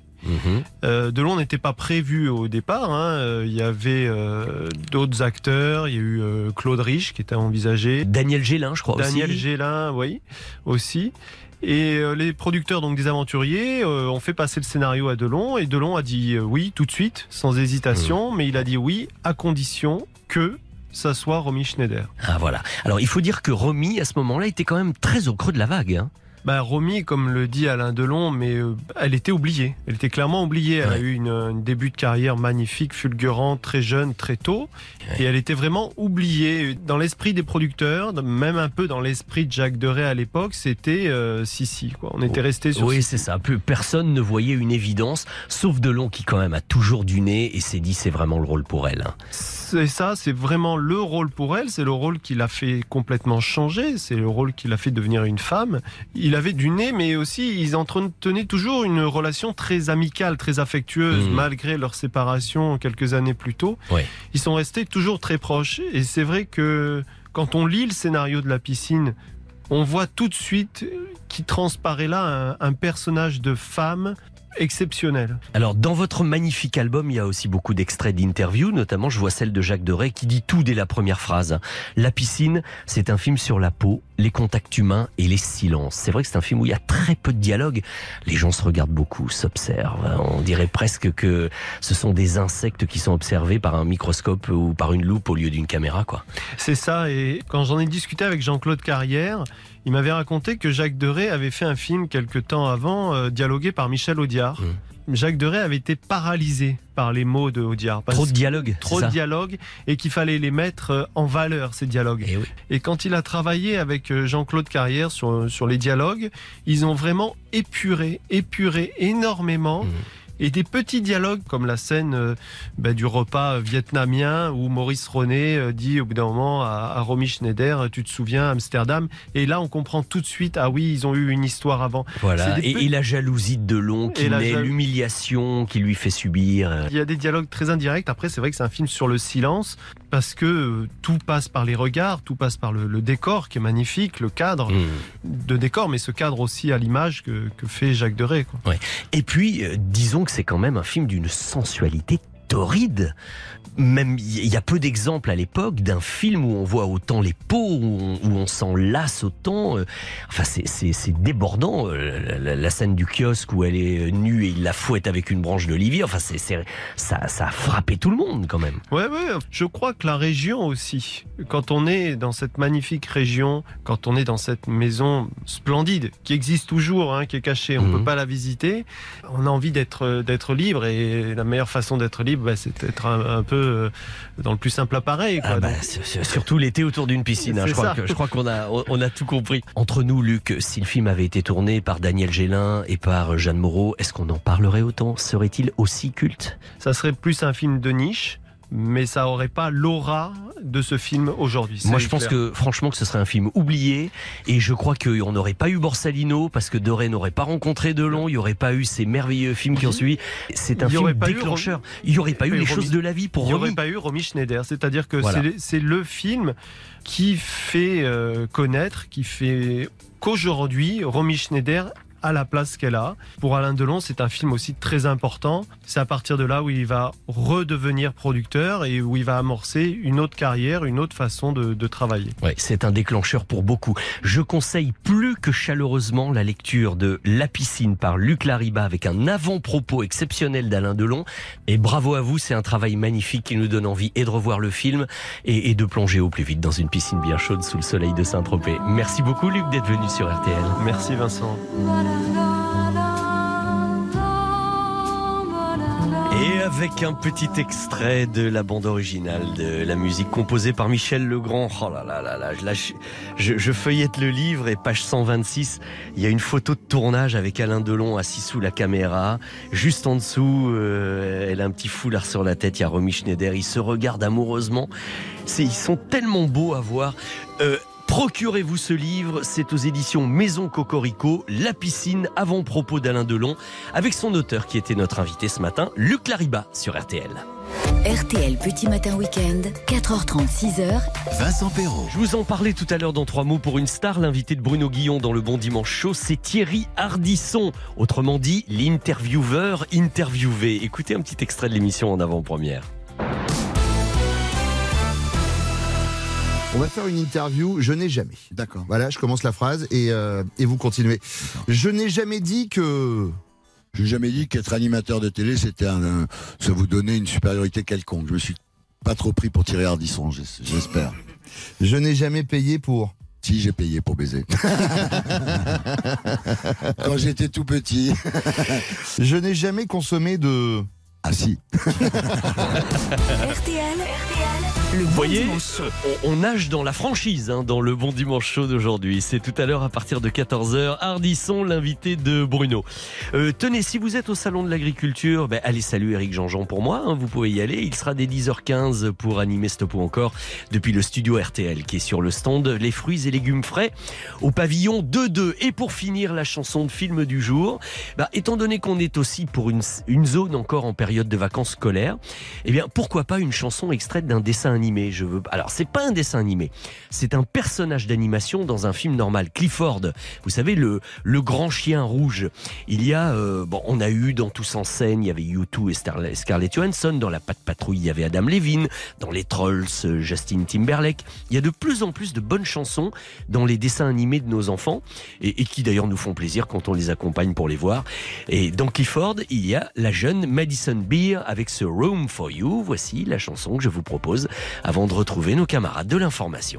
[SPEAKER 21] Delon n'était pas prévu au départ. Il y avait d'autres acteurs. Il y a eu Claude Rich qui était envisagé.
[SPEAKER 3] Daniel Gélin, je crois.
[SPEAKER 21] Daniel Gélin, oui, aussi. Et les producteurs donc des Aventuriers ont fait passer le scénario à Delon. Et Delon a dit oui tout de suite, sans hésitation. Mais il a dit oui à condition que ça soit Romy Schneider.
[SPEAKER 3] Ah voilà. Alors il faut dire que Romy à ce moment-là était quand même très au creux de la vague.
[SPEAKER 21] Romy, comme le dit Alain Delon, mais elle était oubliée. Elle était clairement oubliée. Elle a eu un début de carrière magnifique, fulgurant, très jeune, très tôt. Et elle était vraiment oubliée. Dans l'esprit des producteurs, même un peu dans l'esprit de Jacques Deray à l'époque, c'était Sissi. On était resté sur
[SPEAKER 3] Oui,
[SPEAKER 21] Sissi.
[SPEAKER 3] c'est ça. Personne ne voyait une évidence, sauf Delon qui quand même a toujours du nez et s'est dit c'est vraiment le rôle pour elle.
[SPEAKER 21] C'est ça, c'est vraiment le rôle pour elle. C'est le rôle qui l'a fait complètement changer. C'est le rôle qui l'a fait devenir une femme. Il avait du nez, mais aussi ils entretenaient toujours une relation très amicale, très affectueuse, malgré leur séparation quelques années plus tôt.
[SPEAKER 3] Ouais.
[SPEAKER 21] Ils sont restés toujours très proches. Et c'est vrai que quand on lit le scénario de La piscine, on voit tout de suite qu'il transparaît là un personnage de femme exceptionnel.
[SPEAKER 3] Alors dans votre magnifique album, il y a aussi beaucoup d'extraits d'interviews, notamment je vois celle de Jacques Deray qui dit tout dès la première phrase. La piscine, c'est un film sur la peau, les contacts humains et les silences. C'est vrai que c'est un film où il y a très peu de dialogue. Les gens se regardent beaucoup, s'observent. On dirait presque que ce sont des insectes qui sont observés par un microscope ou par une loupe au lieu d'une caméra, quoi.
[SPEAKER 21] C'est ça, et quand j'en ai discuté avec Jean-Claude Carrière, il m'avait raconté que Jacques Deray avait fait un film quelque temps avant, dialogué par Michel Audiard. Jacques Deray avait été paralysé par les mots de Audiard.
[SPEAKER 3] Trop de dialogue.
[SPEAKER 21] Trop de dialogue, et qu'il fallait les mettre en valeur, ces dialogues. Et quand il a travaillé avec Jean-Claude Carrière sur les dialogues, ils ont vraiment épuré énormément. Et des petits dialogues comme la scène du repas vietnamien où Maurice René dit au bout d'un moment à Romy Schneider, tu te souviens, Amsterdam, et là on comprend tout de suite, ah oui, ils ont eu une histoire avant.
[SPEAKER 3] Voilà, et la jalousie de Delon qui naît, l'humiliation qu'il lui fait subir.
[SPEAKER 21] Il y a des dialogues très indirects. Après, c'est vrai que c'est un film sur le silence, parce que tout passe par les regards, tout passe par le décor qui est magnifique, le cadre de décor, mais ce cadre aussi à l'image que fait Jacques Deray, quoi.
[SPEAKER 3] Ouais. Et puis, disons que c'est quand même un film d'une sensualité torride. Même il y a peu d'exemples à l'époque d'un film où on voit autant les peaux, où on s'en lasse autant. Enfin, c'est débordant. La scène du kiosque où elle est nue et il la fouette avec une branche d'olivier. Enfin, ça a frappé tout le monde quand même.
[SPEAKER 21] Ouais. Je crois que la région aussi. Quand on est dans cette magnifique région, quand on est dans cette maison splendide qui existe toujours, qui est cachée, on peut pas la visiter. On a envie d'être libre, et la meilleure façon d'être libre, c'est d'être un peu dans le plus simple appareil, quoi.
[SPEAKER 3] Surtout l'été autour d'une piscine. Je crois qu'on a tout compris. Entre nous, Luc, si le film avait été tourné par Daniel Gélin et par Jeanne Moreau, est-ce qu'on en parlerait autant? Serait-il aussi culte?
[SPEAKER 21] Ça serait plus un film de niche. mais ça aurait pas l'aura de ce film aujourd'hui.
[SPEAKER 3] Moi,
[SPEAKER 21] c'est
[SPEAKER 3] je pense
[SPEAKER 21] clair.
[SPEAKER 3] que franchement que ce serait un film oublié, et je crois qu'on n'aurait pas eu Borsalino parce que Doré n'aurait pas rencontré Delon, il n'y aurait pas eu ces merveilleux films qui ont suivi. C'est un
[SPEAKER 21] Il y aurait
[SPEAKER 3] film
[SPEAKER 21] pas eu
[SPEAKER 3] déclencheur. Il n'y aurait pas eu les
[SPEAKER 21] Romy-
[SPEAKER 3] choses de la vie pour
[SPEAKER 21] Il n'y aurait
[SPEAKER 3] Romy.
[SPEAKER 21] pas eu Romy Schneider, c'est-à-dire que
[SPEAKER 3] Voilà.
[SPEAKER 21] c'est le film qui fait connaître, qui fait qu'aujourd'hui Romy Schneider a la place qu'elle a. Pour Alain Delon, c'est un film aussi très important. C'est à partir de là où il va redevenir producteur et où il va amorcer une autre carrière, une autre façon de travailler.
[SPEAKER 3] Ouais, c'est un déclencheur pour beaucoup. Je conseille plus que chaleureusement la lecture de La piscine par Luc Lariba avec un avant-propos exceptionnel d'Alain Delon. Et bravo à vous, c'est un travail magnifique qui nous donne envie et de revoir le film et de plonger au plus vite dans une piscine bien chaude sous le soleil de Saint-Tropez. Merci beaucoup Luc d'être venu sur RTL.
[SPEAKER 21] Merci Vincent.
[SPEAKER 3] Et avec un petit extrait de la bande originale de la musique composée par Michel Legrand. Oh là là là là, je feuillette le livre et page 126, il y a une photo de tournage avec Alain Delon assis sous la caméra. Juste en dessous, elle a un petit foulard sur la tête, il y a Romy Schneider, ils se regardent amoureusement. Ils sont tellement beaux à voir. Procurez-vous ce livre, c'est aux éditions Maison Cocorico, La piscine avant-propos d'Alain Delon, avec son auteur qui était notre invité ce matin, Luc Lariba sur RTL.
[SPEAKER 2] RTL Petit Matin Week-end, 4h30, 6h.
[SPEAKER 1] Vincent Perrault.
[SPEAKER 3] Je vous en parlais tout à l'heure dans 3 mots pour une star. L'invité de Bruno Guillon dans le Bon Dimanche Show, c'est Thierry Ardisson. Autrement dit, l'intervieweur interviewé. Écoutez un petit extrait de l'émission en avant-première.
[SPEAKER 4] On va faire une interview, je n'ai jamais. D'accord. Voilà, je commence la phrase et vous continuez. Je n'ai jamais dit que...
[SPEAKER 22] Je n'ai jamais dit qu'être animateur de télé, c'était ça vous donnait une supériorité quelconque. Je me suis pas trop pris pour Thierry Ardisson, j'espère.
[SPEAKER 4] Je n'ai jamais payé pour...
[SPEAKER 22] Si, j'ai payé pour baiser. Quand j'étais tout petit.
[SPEAKER 4] Je n'ai jamais consommé de...
[SPEAKER 22] Ah si.
[SPEAKER 2] RTL. Le
[SPEAKER 3] Vous
[SPEAKER 2] Bon
[SPEAKER 3] voyez,
[SPEAKER 2] Dimanche.
[SPEAKER 3] on nage dans la franchise dans le Bon Dimanche Show d'aujourd'hui. C'est tout à l'heure à partir de 14h. Ardisson, l'invité de Bruno. Tenez, si vous êtes au Salon de l'Agriculture, allez saluer Éric Jean-Jean pour moi. Vous pouvez y aller. Il sera dès 10h15 pour animer Stop ou encore depuis le studio RTL qui est sur le stand Les fruits et légumes frais au pavillon 2-2. Et pour finir, la chanson de film du jour. Étant donné qu'on est aussi pour une zone encore en période de vacances scolaires, eh bien, pourquoi pas une chanson extraite d'un dessin animé. Alors, c'est pas un dessin animé, c'est un personnage d'animation dans un film normal. Clifford, vous savez, le grand chien rouge. Il y a, on a eu dans Tous en scène, il y avait U2 et Scarlett Johansson. Dans La Patte Patrouille, il y avait Adam Levine. Dans Les Trolls, Justin Timberlake. Il y a de plus en plus de bonnes chansons dans les dessins animés de nos enfants et qui d'ailleurs nous font plaisir quand on les accompagne pour les voir. Et dans Clifford, il y a la jeune Madison Beer avec ce Room for You. Voici la chanson que je vous propose avant de retrouver nos camarades de l'information.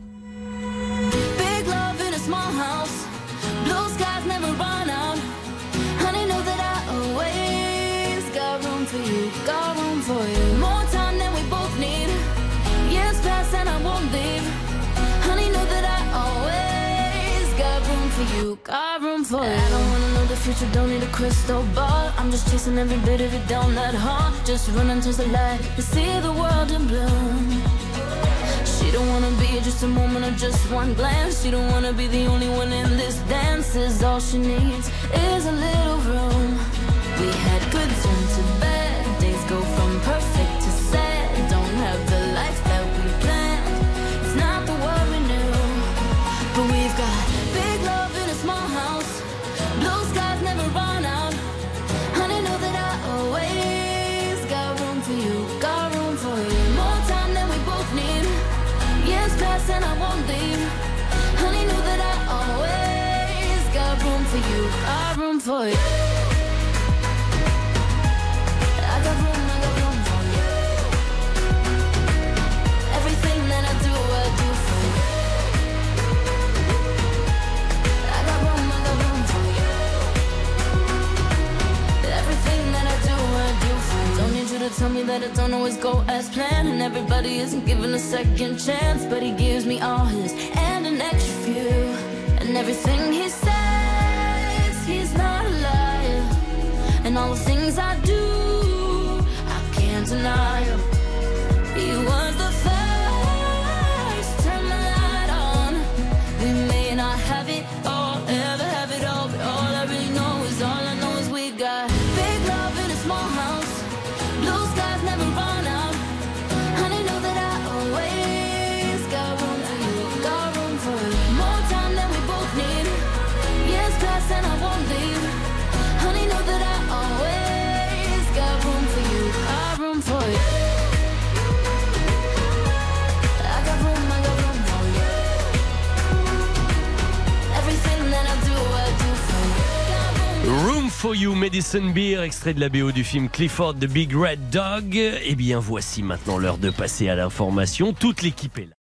[SPEAKER 9] Big love in a small house. Blue skies never run out. Honey, know that I always got room for you. Got room for you. More time than we both need. Years pass and I won't leave. Honey, know that I always got room for you. Got room for you. I don't wanna know the future, don't need a crystal ball. I'm just chasing every bit of it down that hall. Just running towards the light to see the world in bloom. She don't wanna be just a moment or just one glance. She don't wanna be the only one in this dance. Is all she needs is a little room. We had good turns to bad. Days go from perfect to sad. Don't have the life that we planned. It's not the world we knew. But we've got big love in a small house. Blue skies never run out. Honey, know that I always got room for you. Got room for you. More time than we both need. Years pass and I won't leave. Honey, know that I always got room for you. Got room for you. I got room for you. Everything that I do for you. I got room for you. Everything that I do for you. Don't need you to tell me that it don't always go as planned. And everybody isn't given a second chance. But he gives me all his and an extra few. And everything he says, he's not a liar. And all the things I do, I can't deny him.
[SPEAKER 3] for You, Medicine Beer, extrait de la BO du film Clifford the Big Red Dog. Eh bien, voici maintenant l'heure de passer à l'information. Toute l'équipe est là.